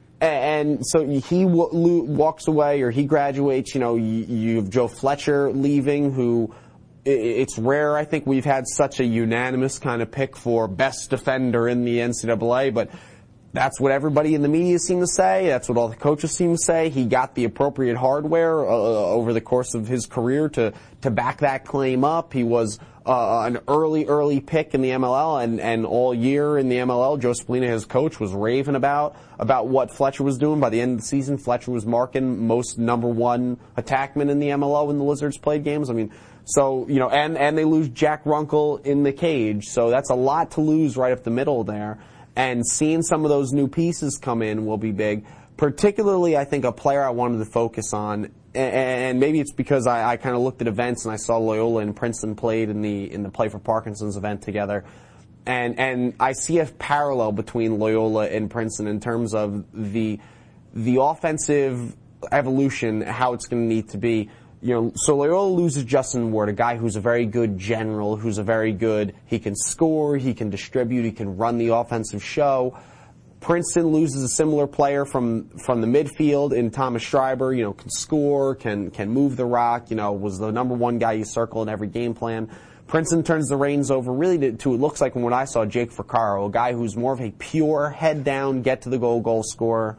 And so he w- walks away, or he graduates. You know, you, you have Joe Fletcher leaving, who... It's rare, I think, we've had such a unanimous kind of pick for best defender in the N C double A, but that's what everybody in the media seem to say. That's what all the coaches seem to say. He got the appropriate hardware uh, over the course of his career to, to back that claim up. He was uh, an early, early pick in the M L L, and, and all year in the M L L, Joe Spallina, his coach, was raving about, about what Fletcher was doing. By the end of the season, Fletcher was marking most number one attackmen in the M L L when the Lizards played games. I mean, so, you know, and, and they lose Jack Runkle in the cage, so that's a lot to lose right up the middle there. And seeing some of those new pieces come in will be big. Particularly, I think, a player I wanted to focus on, and maybe it's because I, I kind of looked at events and I saw Loyola and Princeton played in the in the Play for Parkinson's event together, and and I see a parallel between Loyola and Princeton in terms of the the offensive evolution, how it's going to need to be. you know, so Loyola loses Justin Ward, a guy who's a very good general, who's a very good, he can score, he can distribute, he can run the offensive show. Princeton loses a similar player from, from the midfield in Thomas Schreiber, you know, can score, can, can move the rock, you know, was the number one guy you circle in every game plan. Princeton turns the reins over really to, to it looks like when I saw Jake Fracaro, a guy who's more of a pure head down, get to the goal, goal scorer.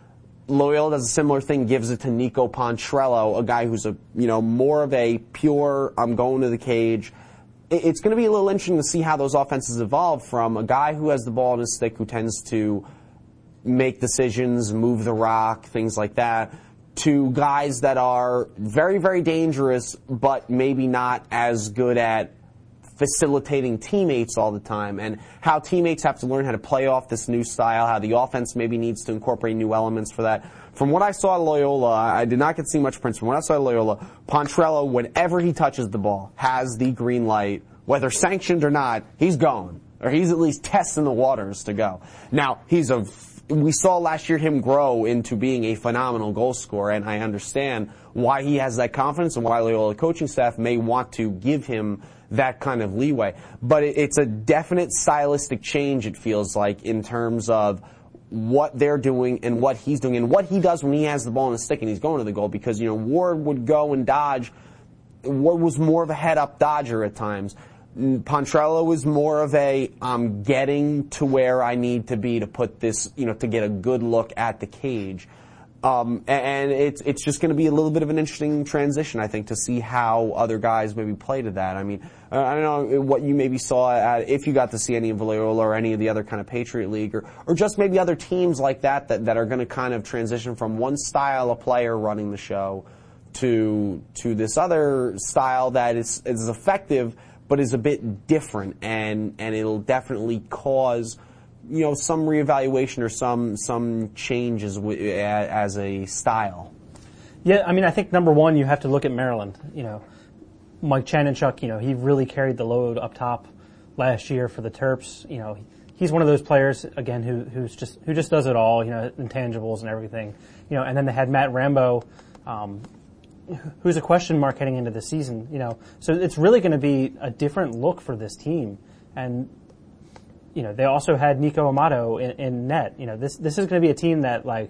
Loyola does a similar thing, gives it to Nico Pontrello, a guy who's a, you know, more of a pure, I'm going to the cage. It's going to be a little interesting to see how those offenses evolve from a guy who has the ball in his stick, who tends to make decisions, move the rock, things like that, to guys that are very, very dangerous, but maybe not as good at facilitating teammates all the time, and how teammates have to learn how to play off this new style, how the offense maybe needs to incorporate new elements for that. From what I saw at Loyola, I did not get to see much Princeton. From what I saw at Loyola, Pontrello, whenever he touches the ball, has the green light. Whether sanctioned or not, he's going. Or he's at least testing the waters to go. Now, he's a, we saw last year him grow into being a phenomenal goal scorer, and I understand why he has that confidence and why Loyola coaching staff may want to give him that kind of leeway. But it's a definite stylistic change, it feels like, in terms of what they're doing and what he's doing and what he does when he has the ball in his stick and he's going to the goal. Because, you know, Ward would go and dodge. Ward was more of a head-up dodger at times. Pontrello was more of a, I'm getting to where I need to be to put this, you know, to get a good look at the cage. Um, and it's it's just going to be a little bit of an interesting transition, I think, to see how other guys maybe play to that. I mean, I don't know what you maybe saw at, if you got to see any of Loyola or any of the other kind of Patriot League, or, or just maybe other teams like that that, that are going to kind of transition from one style of player running the show to to this other style that is is effective but is a bit different, and and it'll definitely cause, you know, some reevaluation or some some changes w- as a style. Yeah, I mean, I think number one, you have to look at Maryland. You know, Mike Chanenchuk, you know, he really carried the load up top last year for the Terps. You know, he's one of those players again who who's just who just does it all. You know, intangibles and everything. You know, and then they had Matt Rambo, um, who's a question mark heading into the season. You know, so it's really going to be a different look for this team. And you know, they also had Nico Amato in, in net. You know, this this is going to be a team that, like,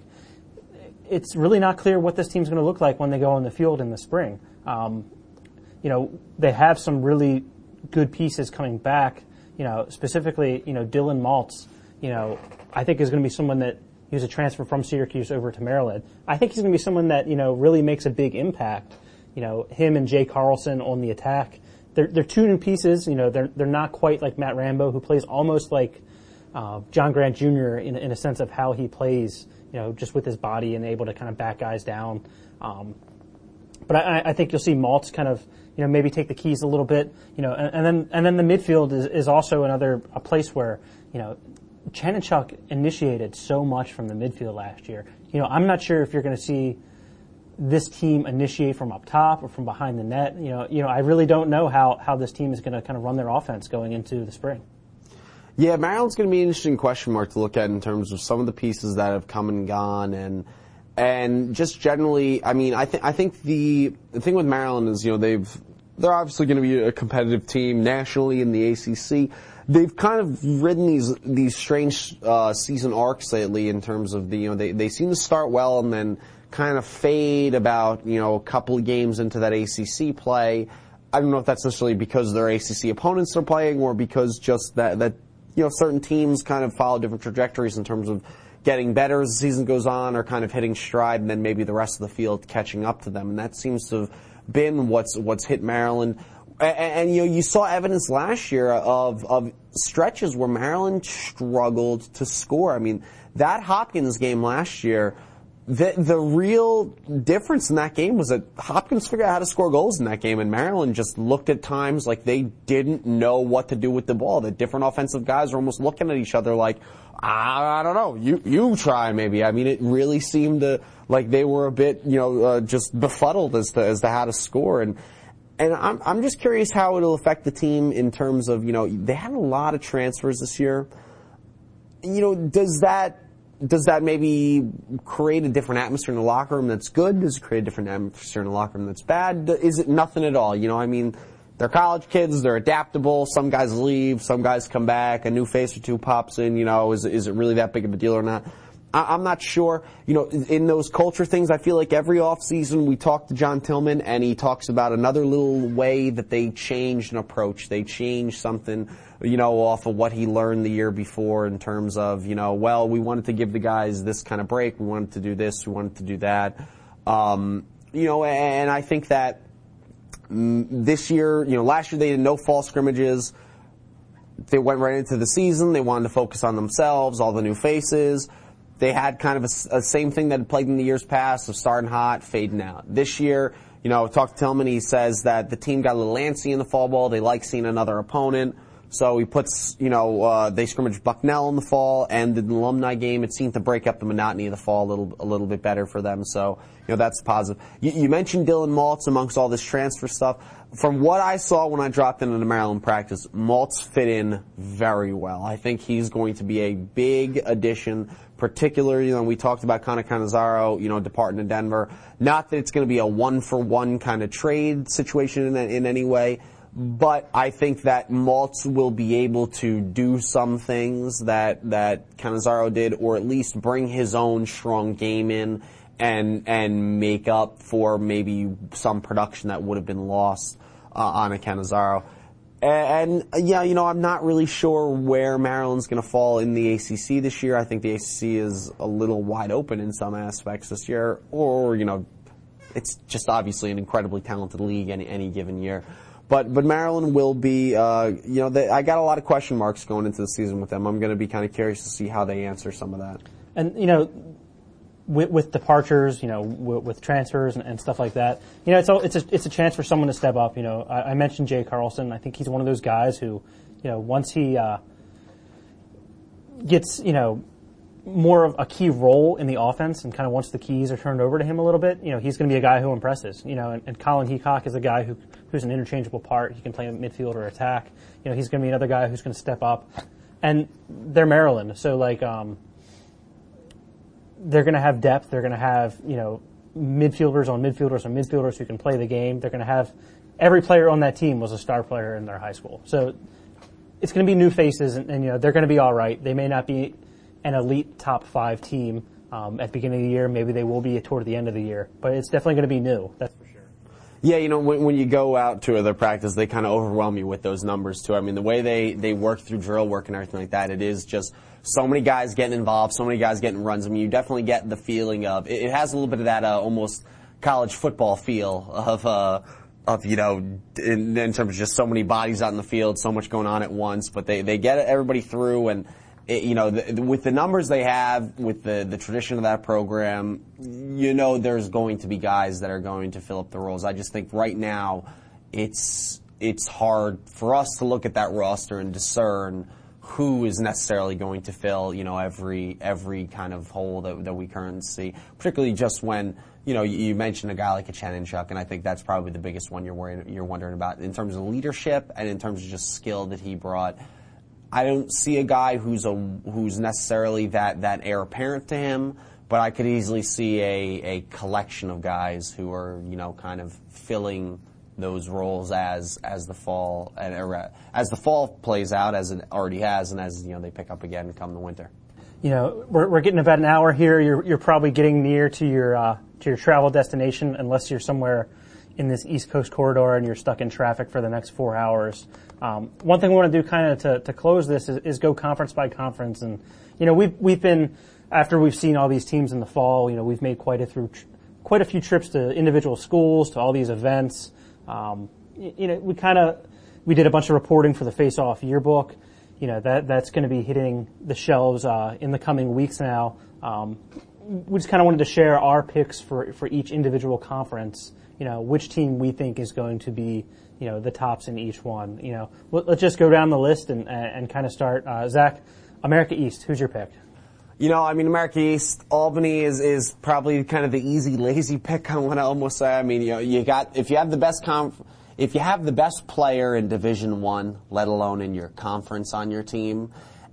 it's really not clear what this team's going to look like when they go on the field in the spring. Um, you know, they have some really good pieces coming back. You know, specifically, you know, Dylan Maltz, you know, I think is going to be someone that, he was a transfer from Syracuse over to Maryland. I think he's going to be someone that, you know, really makes a big impact. You know, him and Jay Carlson on the attack. They're, they're two new pieces. You know, they're they're not quite like Matt Rambo, who plays almost like uh, John Grant Junior in in a sense of how he plays. You know, just with his body and able to kind of back guys down. Um, but I, I think you'll see Maltz kind of, you know, maybe take the keys a little bit. You know, and, and then and then the midfield is, is also another a place where, you know, Chanenchuk initiated so much from the midfield last year. You know, I'm not sure if you're going to see this team initiate from up top or from behind the net. You know, you know, I really don't know how, how this team is going to kind of run their offense going into the spring. Yeah, Maryland's going to be an interesting question mark to look at in terms of some of the pieces that have come and gone, and and just generally, I mean, I think I think the the thing with Maryland is, you know, they've they're obviously going to be a competitive team nationally in the A C C. They've kind of ridden these these strange uh, season arcs lately in terms of the, you know, they they seem to start well and then kind of fade about, you know, a couple of games into that A C C play. I don't know if that's necessarily because their A C C opponents are playing or because just that that you know, certain teams kind of follow different trajectories in terms of getting better as the season goes on, or kind of hitting stride, and then maybe the rest of the field catching up to them. And that seems to have been what's what's hit Maryland. And, and you know, you saw evidence last year of of stretches where Maryland struggled to score. I mean, that Hopkins game last year, the the real difference in that game was that Hopkins figured out how to score goals in that game, and Maryland just looked at times like they didn't know what to do with the ball. The different offensive guys were almost looking at each other like, I, I don't know, you you try maybe. I mean, it really seemed to, like they were a bit, you know, uh, just befuddled as to as to how to score. And and I'm I'm just curious how it'll affect the team in terms of, you know, they had a lot of transfers this year. You know, does that does that maybe create a different atmosphere in the locker room that's good? Does it create a different atmosphere in the locker room that's bad? Is it nothing at all? You know, I mean, they're college kids, they're adaptable, some guys leave, some guys come back, a new face or two pops in, you know, is, is it really that big of a deal or not? I, I'm not sure. You know, in those culture things, I feel like every offseason we talk to John Tillman and he talks about another little way that they changed an approach. They changed something, you know, off of what he learned the year before in terms of, you know, well, we wanted to give the guys this kind of break, we wanted to do this, we wanted to do that. Um, you know, and I think that this year, you know, last year they did no fall scrimmages. They went right into the season. They wanted to focus on themselves, all the new faces. They had kind of a, a same thing that had plagued in the years past of starting hot, fading out. This year, you know, talk to Tillman, he says that the team got a little antsy in the fall ball. They like seeing another opponent. So he puts, you know, uh, they scrimmaged Bucknell in the fall and the alumni game. It seemed to break up the monotony of the fall a little, a little bit better for them. So, you know, that's positive. You, you mentioned Dylan Maltz amongst all this transfer stuff. From what I saw when I dropped into the Maryland practice, Maltz fit in very well. I think he's going to be a big addition, particularly, you know, we talked about Connor Cannizzaro, you know, departing to Denver. Not that it's going to be a one-for-one kind of trade situation in, in any way, but I think that Maltz will be able to do some things that, that Cannizzaro did, or at least bring his own strong game in and, and make up for maybe some production that would have been lost, uh, on a Cannizzaro. And, and, yeah, you know, I'm not really sure where Maryland's going to fall in the A C C this year. I think the A C C is a little wide open in some aspects this year, or, you know, it's just obviously an incredibly talented league any, any given year. But but Maryland will be, uh, you know, they, I got a lot of question marks going into the season with them. I'm going to be kind of curious to see how they answer some of that. And, you know, with, with departures, you know, with, with transfers and, and stuff like that, you know, it's a, it's a it's a chance for someone to step up. You know, I, I mentioned Jay Carlson. I think he's one of those guys who, you know, once he uh, gets, you know, more of a key role in the offense and kind of once the keys are turned over to him a little bit, you know, he's going to be a guy who impresses. You know, and, and Colin Heacock is a guy who who's an interchangeable part. He can play midfield or attack. You know, he's going to be another guy who's going to step up. And they're Maryland, so like um, they're going to have depth. They're going to have, you know, midfielders on midfielders on midfielders who can play the game. They're going to have every player on that team was a star player in their high school. So it's going to be new faces, and, and you know, they're going to be all right. They may not be an elite top five team um, at the beginning of the year. Maybe they will be toward the end of the year, but it's definitely going to be new. That's for sure. Yeah, you know, when, when you go out to other practice, they kind of overwhelm you with those numbers too. I mean, the way they, they work through drill work and everything like that, it is just so many guys getting involved, so many guys getting runs. I mean, you definitely get the feeling of, it, it has a little bit of that uh, almost college football feel of, uh, of, you know, in, in terms of just so many bodies out in the field, so much going on at once, but they, they get everybody through, and it, you know, the, the, with the numbers they have, with the, the tradition of that program, you know there's going to be guys that are going to fill up the roles. I just think right now it's it's hard for us to look at that roster and discern who is necessarily going to fill, you know, every every kind of hole that, that we currently see, particularly just when, you know, you, you mentioned a guy like a Chanenchuk, and I think that's probably the biggest one you're worried, you're wondering about in terms of leadership and in terms of just skill that he brought. I don't see a guy who's a who's necessarily that, that heir apparent to him, but I could easily see a, a collection of guys who are, you know, kind of filling those roles as as the fall and as the fall plays out, as it already has, and as, you know, they pick up again come the winter. You know, we're we're getting about an hour here. You're you're probably getting near to your uh, to your travel destination, unless you're somewhere in this East Coast corridor and you're stuck in traffic for the next four hours. Um, one thing we want to do kind of to, to close this is, is go conference by conference. And, you know, we've, we've been, after we've seen all these teams in the fall, you know, we've made quite a through, quite a few trips to individual schools, to all these events. Um, you, you know, we kind of, we did a bunch of reporting for the Face Off yearbook. You know, that, that's going to be hitting the shelves, uh, in the coming weeks now. Um, we just kind of wanted to share our picks for, for each individual conference. You know, which team we think is going to be, you know, the tops in each one. You know, let's just go down the list and and kind of start. Uh, Zach, America East, who's your pick? You know, I mean, America East, Albany is is probably kind of the easy, lazy pick. I want to almost say. I mean, you know, you got if you have the best conf, if you have the best player in Division One, let alone in your conference on your team,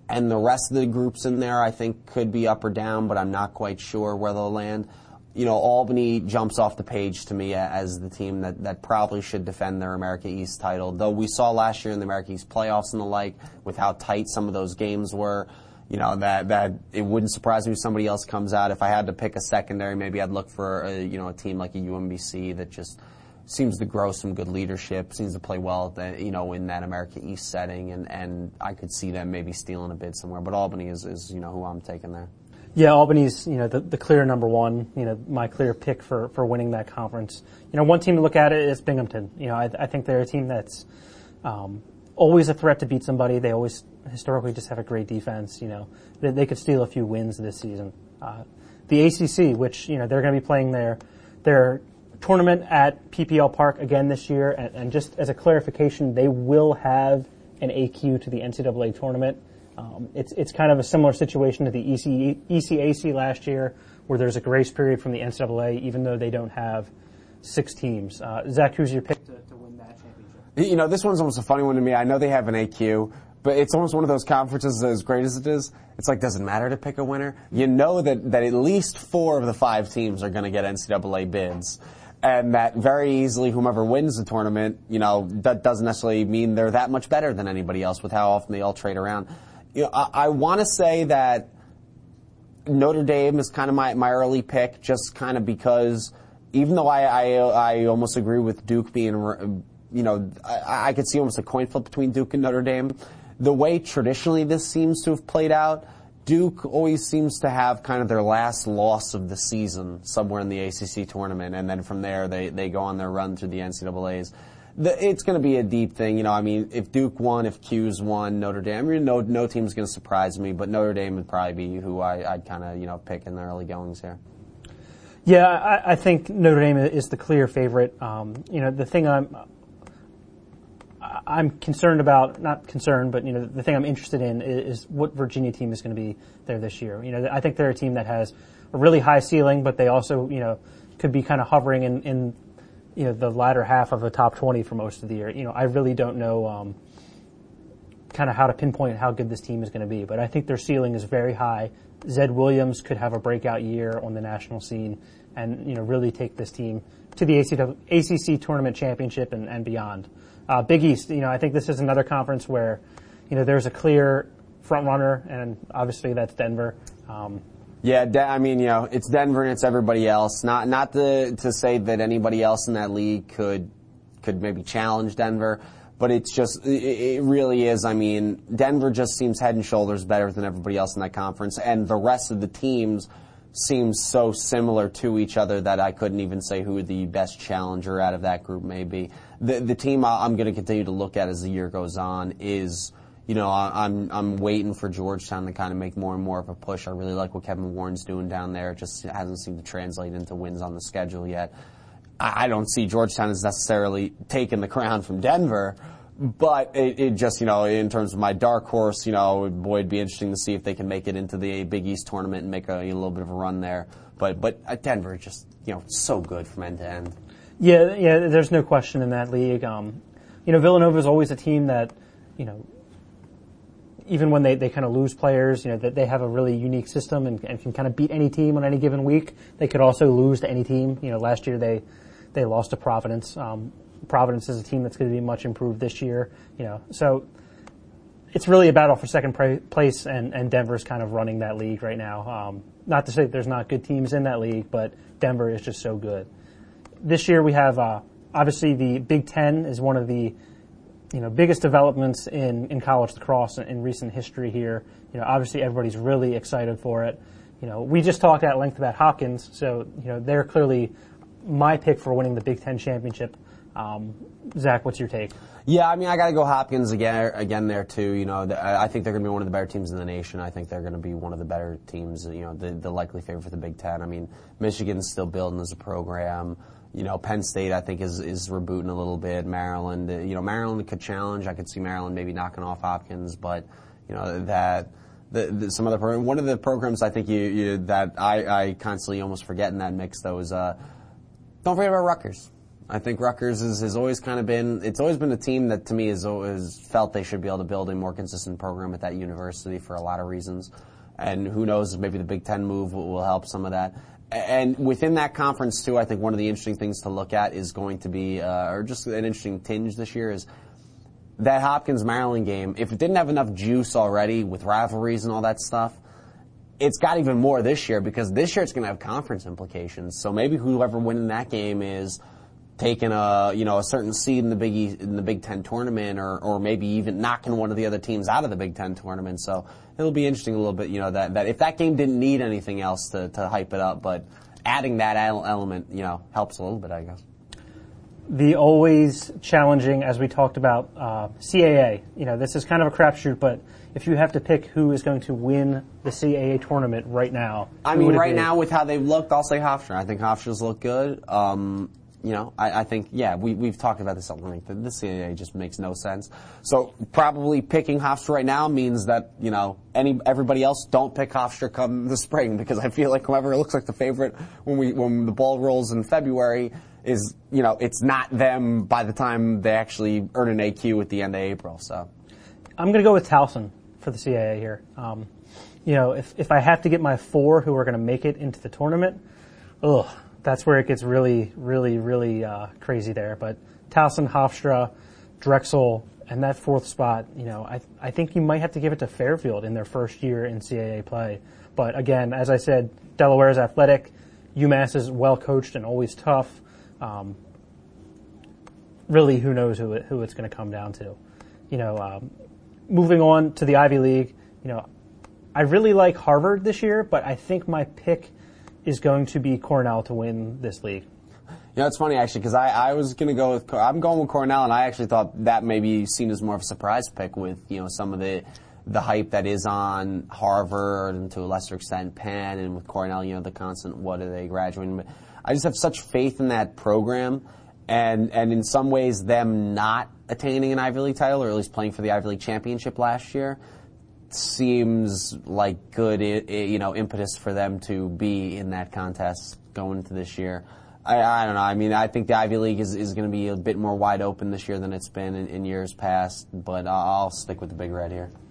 And the rest of the groups in there, I think, could be up or down, but I'm not quite sure where they'll land. You know, Albany jumps off the page to me as the team that, that probably should defend their America East title. Though we saw last year in the America East playoffs and the like, with how tight some of those games were, you know, that, that it wouldn't surprise me if somebody else comes out. If I had to pick a secondary, maybe I'd look for, a, you know, a team like a U M B C that just seems to grow some good leadership, seems to play well, at the, you know, in that America East setting, and, and I could see them maybe stealing a bid somewhere. But Albany is, is you know, who I'm taking there. Yeah, Albany's, you know, the, the clear number one, you know, my clear pick for, for winning that conference. You know, one team to look at it is Binghamton. You know, I, I think they're a team that's um, always a threat to beat somebody. They always historically just have a great defense. You know, they, they could steal a few wins this season. Uh, the A C C, which, you know, they're going to be playing their, their tournament at P P L Park again this year, and, and just as a clarification, they will have an A Q to the N C double A tournament. Um, it's it's kind of a similar situation to the E C, E C A C last year, where there's a grace period from the N C double A, even though they don't have six teams. Uh, Zach, who's your pick to, to win that championship? You know, this one's almost a funny one to me. I know they have an A Q, but it's almost one of those conferences, as great as it is, it's like, does it matter to pick a winner? You know that, that at least four of the five teams are going to get N C double A bids. And that very easily, whomever wins the tournament, you know, that doesn't necessarily mean they're that much better than anybody else with how often they all trade around. You know, I, I want to say that Notre Dame is kind of my, my early pick, just kind of because even though I, I, I almost agree with Duke being, you know, I, I could see almost a coin flip between Duke and Notre Dame, the way traditionally this seems to have played out, Duke always seems to have kind of their last loss of the season somewhere in the A C C tournament, and then from there they, they go on their run through the N C double A's. The, it's going to be a deep thing, you know. I mean, if Duke won, if Q's won, Notre Dame, I mean, no no team's going to surprise me, but Notre Dame would probably be who I, I'd kind of you know pick in the early goings here. Yeah, I, I think Notre Dame is the clear favorite. Um, you know, the thing I'm I'm concerned about, not concerned, but you know, the thing I'm interested in is, is what Virginia team is going to be there this year. You know, I think they're a team that has a really high ceiling, but they also, you know, could be kind of hovering in, in you know, the latter half of the top twenty for most of the year. You know, I really don't know um, kind of how to pinpoint how good this team is going to be, but I think their ceiling is very high. Zed Williams could have a breakout year on the national scene and, you know, really take this team to the A C C tournament championship and, and beyond. Uh, Big East, you know, I think this is another conference where, you know, there's a clear front runner, and obviously that's Denver. Um, yeah, De- I mean, you know, it's Denver and it's everybody else. Not not to to say that anybody else in that league could could maybe challenge Denver, but it's just it, it really is. I mean, Denver just seems head and shoulders better than everybody else in that conference, and the rest of the teams seems so similar to each other that I couldn't even say who the best challenger out of that group may be. The the team I'm going to continue to look at as the year goes on is, you know, I'm I'm waiting for Georgetown to kind of make more and more of a push. I really like what Kevin Warren's doing down there. It just hasn't seemed to translate into wins on the schedule yet. I don't see Georgetown as necessarily taking the crown from Denver, but it, it just, you know, in terms of my dark horse, you know, boy, it'd be interesting to see if they can make it into the Big East tournament and make a, a little bit of a run there. But but uh, Denver just, you know, so good from end to end. Yeah, yeah. There's no question in that league. Um, you know, Villanova is always a team that, you know, even when they, they kind of lose players, you know, that they have a really unique system and, and can kind of beat any team on any given week. They could also lose to any team. You know, last year they they lost to Providence. Um, Providence is a team that's going to be much improved this year. You know, so it's really a battle for second pra- place, and, and Denver's kind of running that league right now. Um, not to say that there's not good teams in that league, but Denver is just so good. This year we have, uh, obviously the Big Ten is one of the, you know, biggest developments in, in college lacrosse in, in recent history here. You know, obviously everybody's really excited for it. You know, we just talked at length about Hopkins, so, you know, they're clearly my pick for winning the Big Ten championship. Um, Zach, what's your take? Yeah, I mean, I got to go Hopkins again, again there too. You know, I think they're going to be one of the better teams in the nation. I think they're going to be one of the better teams. You know, the, the likely favorite for the Big Ten. I mean, Michigan's still building as a program. You know, Penn State, I think, is is rebooting a little bit. Maryland, you know, Maryland could challenge. I could see Maryland maybe knocking off Hopkins, but you know that the, the some other program. One of the programs I think you, you that I, I constantly almost forget in that mix though is uh, don't forget about Rutgers. I think Rutgers is, has always kind of been, it's always been a team that to me has always felt they should be able to build a more consistent program at that university for a lot of reasons. And who knows, maybe the Big Ten move will, will help some of that. And within that conference, too, I think one of the interesting things to look at is going to be, uh, or just an interesting tinge this year is that Hopkins-Maryland game. If it didn't have enough juice already with rivalries and all that stuff, it's got even more this year because this year it's going to have conference implications. So maybe whoever winning that game is taking a, you know, a certain seed in the Big East, in the Big Ten tournament, or, or maybe even knocking one of the other teams out of the Big Ten tournament. So it'll be interesting a little bit, you know, that, that if that game didn't need anything else to, to hype it up, but adding that element, you know, helps a little bit, I guess. The always challenging, as we talked about, uh, C A A. You know, this is kind of a crapshoot, but if you have to pick who is going to win the C A A tournament right now, I mean, right now with how they've looked, I'll say Hofstra. I think Hofstra's look good. Um, You know, I, I think, yeah, we, we've talked about this at length. The C A A just makes no sense. So probably picking Hofstra right now means that, you know, any everybody else don't pick Hofstra come the spring, because I feel like whoever looks like the favorite when we when the ball rolls in February is, you know, it's not them by the time they actually earn an A Q at the end of April. So I'm going to go with Towson for the C A A here. Um, you know, if if I have to get my four who are going to make it into the tournament, ugh. That's where it gets really, really, really uh, crazy there. But Towson, Hofstra, Drexel, and that fourth spot, you know, I I think you might have to give it to Fairfield in their first year in C A A play. But again, as I said, Delaware is athletic. UMass is well coached and always tough. Um, really, who knows who it, who it's going to come down to. You know, um, moving on to the Ivy League, you know, I really like Harvard this year, but I think my pick is going to be Cornell to win this league. You know, it's funny actually, because I, I was going to go with, I'm going with Cornell, and I actually thought that may be seen as more of a surprise pick with, you know, some of the the hype that is on Harvard and to a lesser extent Penn, and with Cornell, you know, the constant what are they graduating. But I just have such faith in that program, and and in some ways them not attaining an Ivy League title, or at least playing for the Ivy League championship last year, seems like good, you know, impetus for them to be in that contest going into this year. I, I don't know. I mean, I think the Ivy League is, is going to be a bit more wide open this year than it's been in, in years past, but I'll stick with the Big Red here.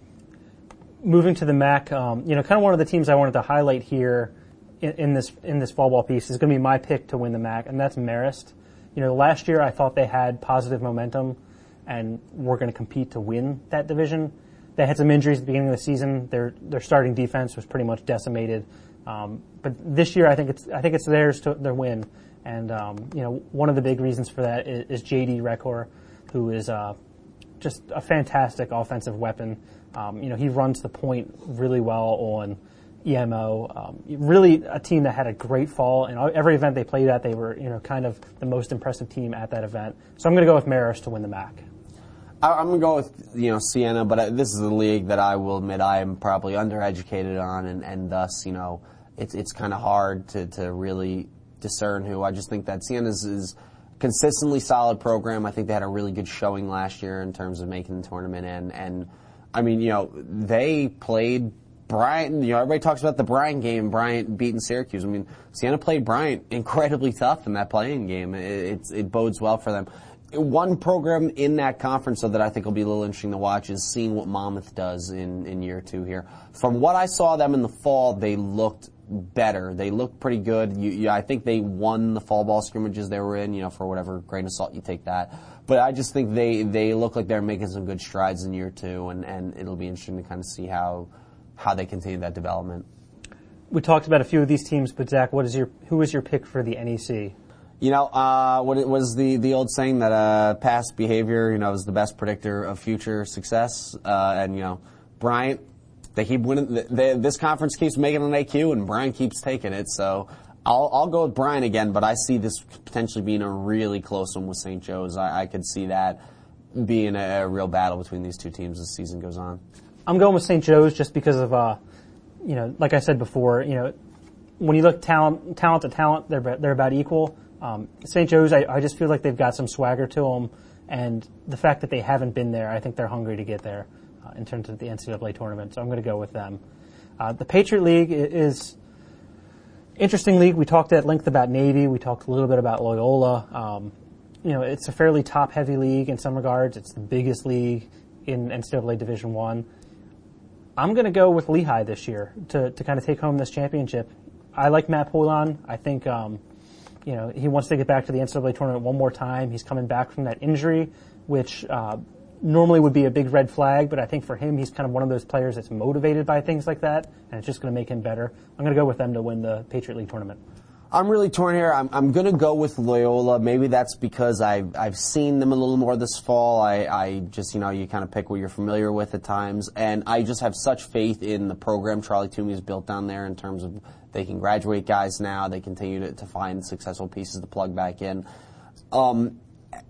Moving to the M A C, um, you know, kind of one of the teams I wanted to highlight here in, in this in this fall ball piece is going to be my pick to win the M A C, and that's Marist. You know, last year I thought they had positive momentum and were going to compete to win that division. They had some injuries at the beginning of the season. Their their starting defense was pretty much decimated. Um, but this year, I think it's I think it's theirs to their win. And um, you know, one of the big reasons for that is, is J D Rekor, who is uh, just a fantastic offensive weapon. Um, you know, he runs the point really well on E M O. Um, really, a team that had a great fall, and every event they played at, they were you know kind of the most impressive team at that event. So I'm going to go with Marist to win the M A C. I'm going to go with, you know, Siena, but this is a league that I will admit I am probably undereducated on, and, and thus, you know, it's it's kind of hard to, to really discern who. I just think that Siena is, is a consistently solid program. I think they had a really good showing last year in terms of making the tournament, and, and I mean, you know, they played Bryant. You know, everybody talks about the Bryant game, Bryant beating Syracuse. I mean, Siena played Bryant incredibly tough in that playing game. It, it, it bodes well for them. One program in that conference, though, that I think will be a little interesting to watch is seeing what Monmouth does in, in year two here. From what I saw them in the fall, they looked better. They looked pretty good. You, you, I think they won the fall ball scrimmages they were in, you know, for whatever grain of salt you take that. But I just think they, they look like they're making some good strides in year two, and, and it'll be interesting to kind of see how how they continue that development. We talked about a few of these teams, but Zach, what is your who is your pick for the N E C? You know, uh, what it was the, the old saying that, uh, past behavior, you know, is the best predictor of future success. Uh, and, you know, Bryant, they keep winning, they, this conference keeps making an A Q and Bryant keeps taking it. So I'll, I'll go with Bryant again, but I see this potentially being a really close one with Saint Joe's. I, I could see that being a, a real battle between these two teams as the season goes on. I'm going with Saint Joe's just because of, uh, you know, like I said before, you know, when you look talent, talent to talent, they're, they're about equal. Um, Saint Joe's, I, I just feel like they've got some swagger to them, and the fact that they haven't been there, I think they're hungry to get there uh, in terms of the N C double A tournament, so I'm going to go with them. Uh, the Patriot League is interesting league. We talked at length about Navy. We talked a little bit about Loyola. Um, you know, it's a fairly top-heavy league in some regards. It's the biggest league in N C double A Division One. I'm going to go with Lehigh this year to, to kind of take home this championship. I like Matt Poulon. I think, um, you know, he wants to get back to the N C double A tournament one more time. He's coming back from that injury, which uh, normally would be a big red flag, but I think for him, he's kind of one of those players that's motivated by things like that, and it's just going to make him better. I'm going to go with them to win the Patriot League tournament. I'm really torn here. I'm, I'm going to go with Loyola. Maybe that's because I've, I've seen them a little more this fall. I, I just, you know, you kind of pick what you're familiar with at times. And I just have such faith in the program Charlie Toomey has built down there in terms of they can graduate guys now. They continue to, to find successful pieces to plug back in. Um,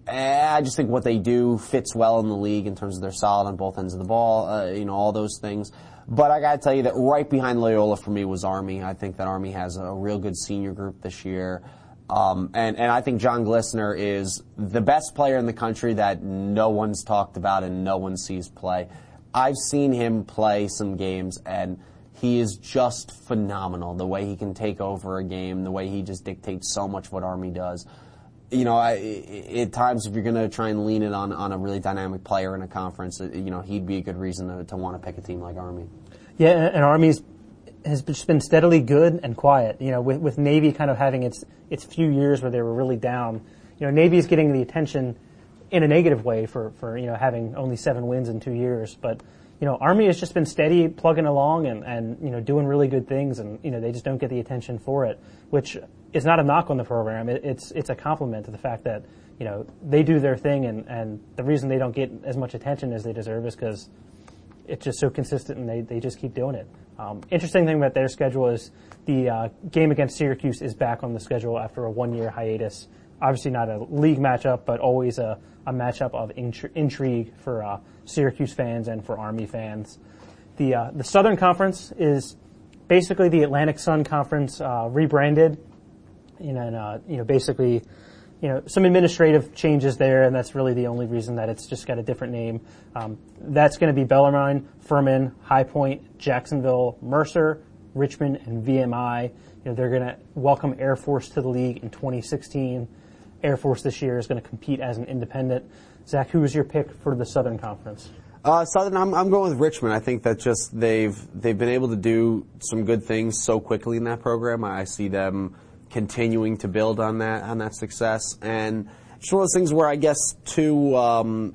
I just think what they do fits well in the league in terms of they're solid on both ends of the ball, uh, you know, all those things. But I got to tell you that right behind Loyola for me was Army. I think that Army has a real good senior group this year. Um, and, and I think John Glissner is the best player in the country that no one's talked about and no one sees play. I've seen him play some games, and he is just phenomenal. The way he can take over a game, the way he just dictates so much of what Army does. You know, I, at times if you're going to try and lean it on, on a really dynamic player in a conference, you know, he'd be a good reason to, to want to pick a team like Army. Yeah, and Army's has just been steadily good and quiet. You know, with, with Navy kind of having its its few years where they were really down. You know, Navy's getting the attention in a negative way for, for you know, having only seven wins in two years. But, you know, Army has just been steady, plugging along and, and, you know, doing really good things, and, you know, they just don't get the attention for it, which is not a knock on the program. It, it's it's a compliment to the fact that, you know, they do their thing, and, and the reason they don't get as much attention as they deserve is because it's just so consistent and they, they just keep doing it. Um, interesting thing about their schedule is the uh, game against Syracuse is back on the schedule after a one-year hiatus. Obviously not a league matchup, but always a, a matchup of intri- intrigue for uh, Syracuse fans and for Army fans. The uh, the Southern Conference is basically the Atlantic Sun Conference uh, rebranded, you know, and, uh, you know, basically, you know, some administrative changes there, and that's really the only reason that it's just got a different name. Um, that's going to be Bellarmine, Furman, High Point, Jacksonville, Mercer, Richmond, and V M I. You know, they're going to welcome Air Force to the league in twenty sixteen. Air Force this year is going to compete as an independent. Zach, who is your pick for the Southern Conference? Uh, Southern, I'm, I'm going with Richmond. I think that just they've they've been able to do some good things so quickly in that program. I see them continuing to build on that on that success, and it's one of those things where I guess too. Um,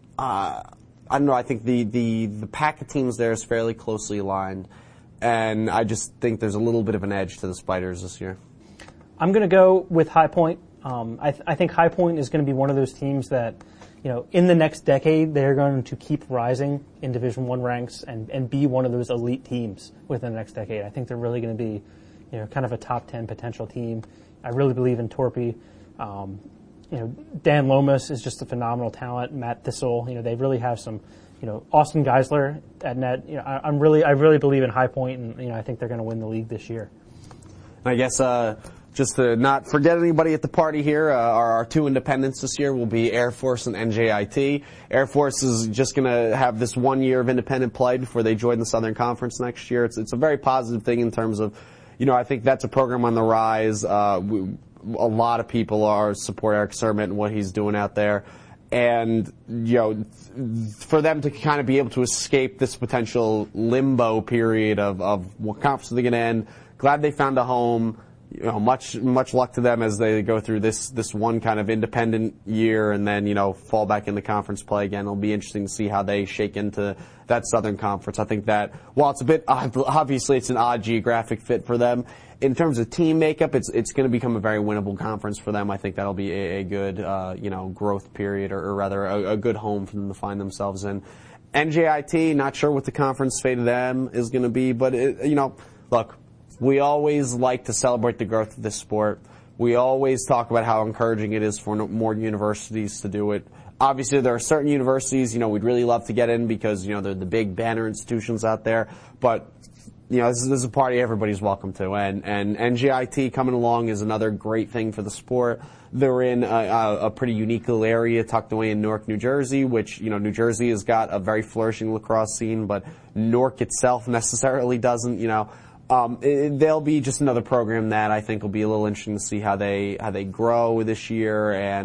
uh, I don't know. I think the the the pack of teams there is fairly closely aligned, and I just think there's a little bit of an edge to the Spiders this year. I'm going to go with High Point. Um, I, th- I think High Point is going to be one of those teams that, you know, in the next decade, they're going to keep rising in Division One ranks and, and be one of those elite teams within the next decade. I think they're really going to be, you know, kind of a top ten potential team. I really believe in Torpy. Um, you know, Dan Lomas is just a phenomenal talent. Matt Thistle, you know, they really have some, you know, Austin Geisler at net. You know, I, I'm really, I really believe in High Point, and, you know, I think they're going to win the league this year. I guess, uh, just to not forget anybody at the party here, uh, our, our two independents this year will be Air Force and N J I T. Air Force is just going to have this one year of independent play before they join the Southern Conference next year. It's, it's a very positive thing in terms of, you know, I think that's a program on the rise. Uh, we, a lot of people are support Eric Sermon and what he's doing out there. And, you know, for them to kind of be able to escape this potential limbo period of, of what conference are they going to end, glad they found a home. You know, much much luck to them as they go through this this one kind of independent year and then, you know, fall back into conference play again. It'll be interesting to see how they shake into that Southern Conference. I think that while it's a bit obviously it's an odd geographic fit for them, in terms of team makeup, it's it's going to become a very winnable conference for them. I think that'll be a, a good uh, you know growth period, or, or rather a, a good home for them to find themselves in. N J I T, not sure what the conference fate of them is going to be, but it, you know, look. We always like to celebrate the growth of this sport. We always talk about how encouraging it is for more universities to do it. Obviously, there are certain universities, you know, we'd really love to get in because, you know, they're the big banner institutions out there. But, you know, this is, this is a party everybody's welcome to. And, and N J I T coming along is another great thing for the sport. They're in a, a, a pretty unique little area tucked away in Newark, New Jersey, which, you know, New Jersey has got a very flourishing lacrosse scene, but Newark itself necessarily doesn't, you know. Um, it, they'll be just another program that I think will be a little interesting to see how they how they grow this year and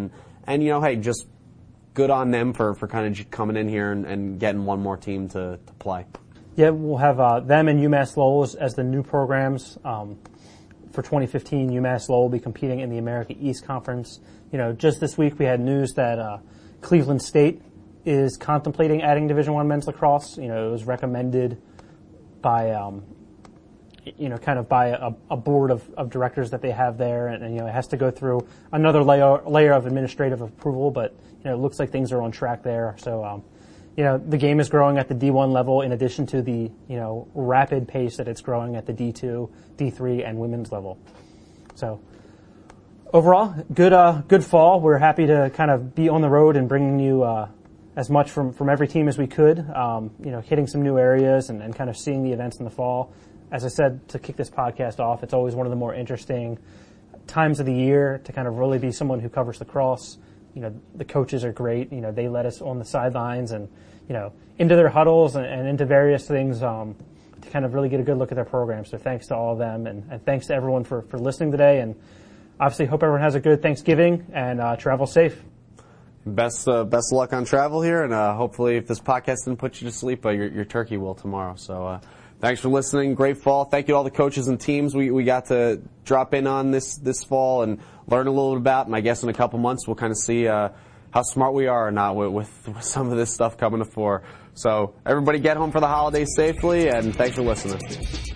and you know, hey, just good on them for, for kind of coming in here and, and getting one more team to, to play. Yeah, we'll have uh, them and UMass Lowell as, as the new programs. Um, for twenty fifteen, UMass Lowell will be competing in the America East Conference. You know, just this week we had news that uh, Cleveland State is contemplating adding Division One men's lacrosse. You know, it was recommended by, um, you know, kind of by a, a board of, of directors that they have there, and, and you know, it has to go through another layer layer of administrative approval. But you know, it looks like things are on track there. So. Um, You know, the game is growing at the D one level in addition to the, you know, rapid pace that it's growing at the D two, D three, and women's level. So, overall, good uh, good fall. We're happy to kind of be on the road and bringing you uh, as much from, from every team as we could, um, you know, hitting some new areas and, and kind of seeing the events in the fall. As I said, to kick this podcast off, it's always one of the more interesting times of the year to kind of really be someone who covers lacrosse. You know, the coaches are great. You know, they let us on the sidelines and, you know, into their huddles and, and into various things um, to kind of really get a good look at their program. So thanks to all of them, and, and thanks to everyone for, for listening today. And obviously hope everyone has a good Thanksgiving and uh, travel safe. Best uh, best of luck on travel here, and uh, hopefully if this podcast didn't put you to sleep, uh, your, your turkey will tomorrow. So uh, thanks for listening. Great fall. Thank you to all the coaches and teams we, we got to drop in on this, this fall and learn a little bit about, and I guess in a couple months we'll kind of see uh, how smart we are or not with, with, with some of this stuff coming to fore. So everybody get home for the holidays safely, and thanks for listening.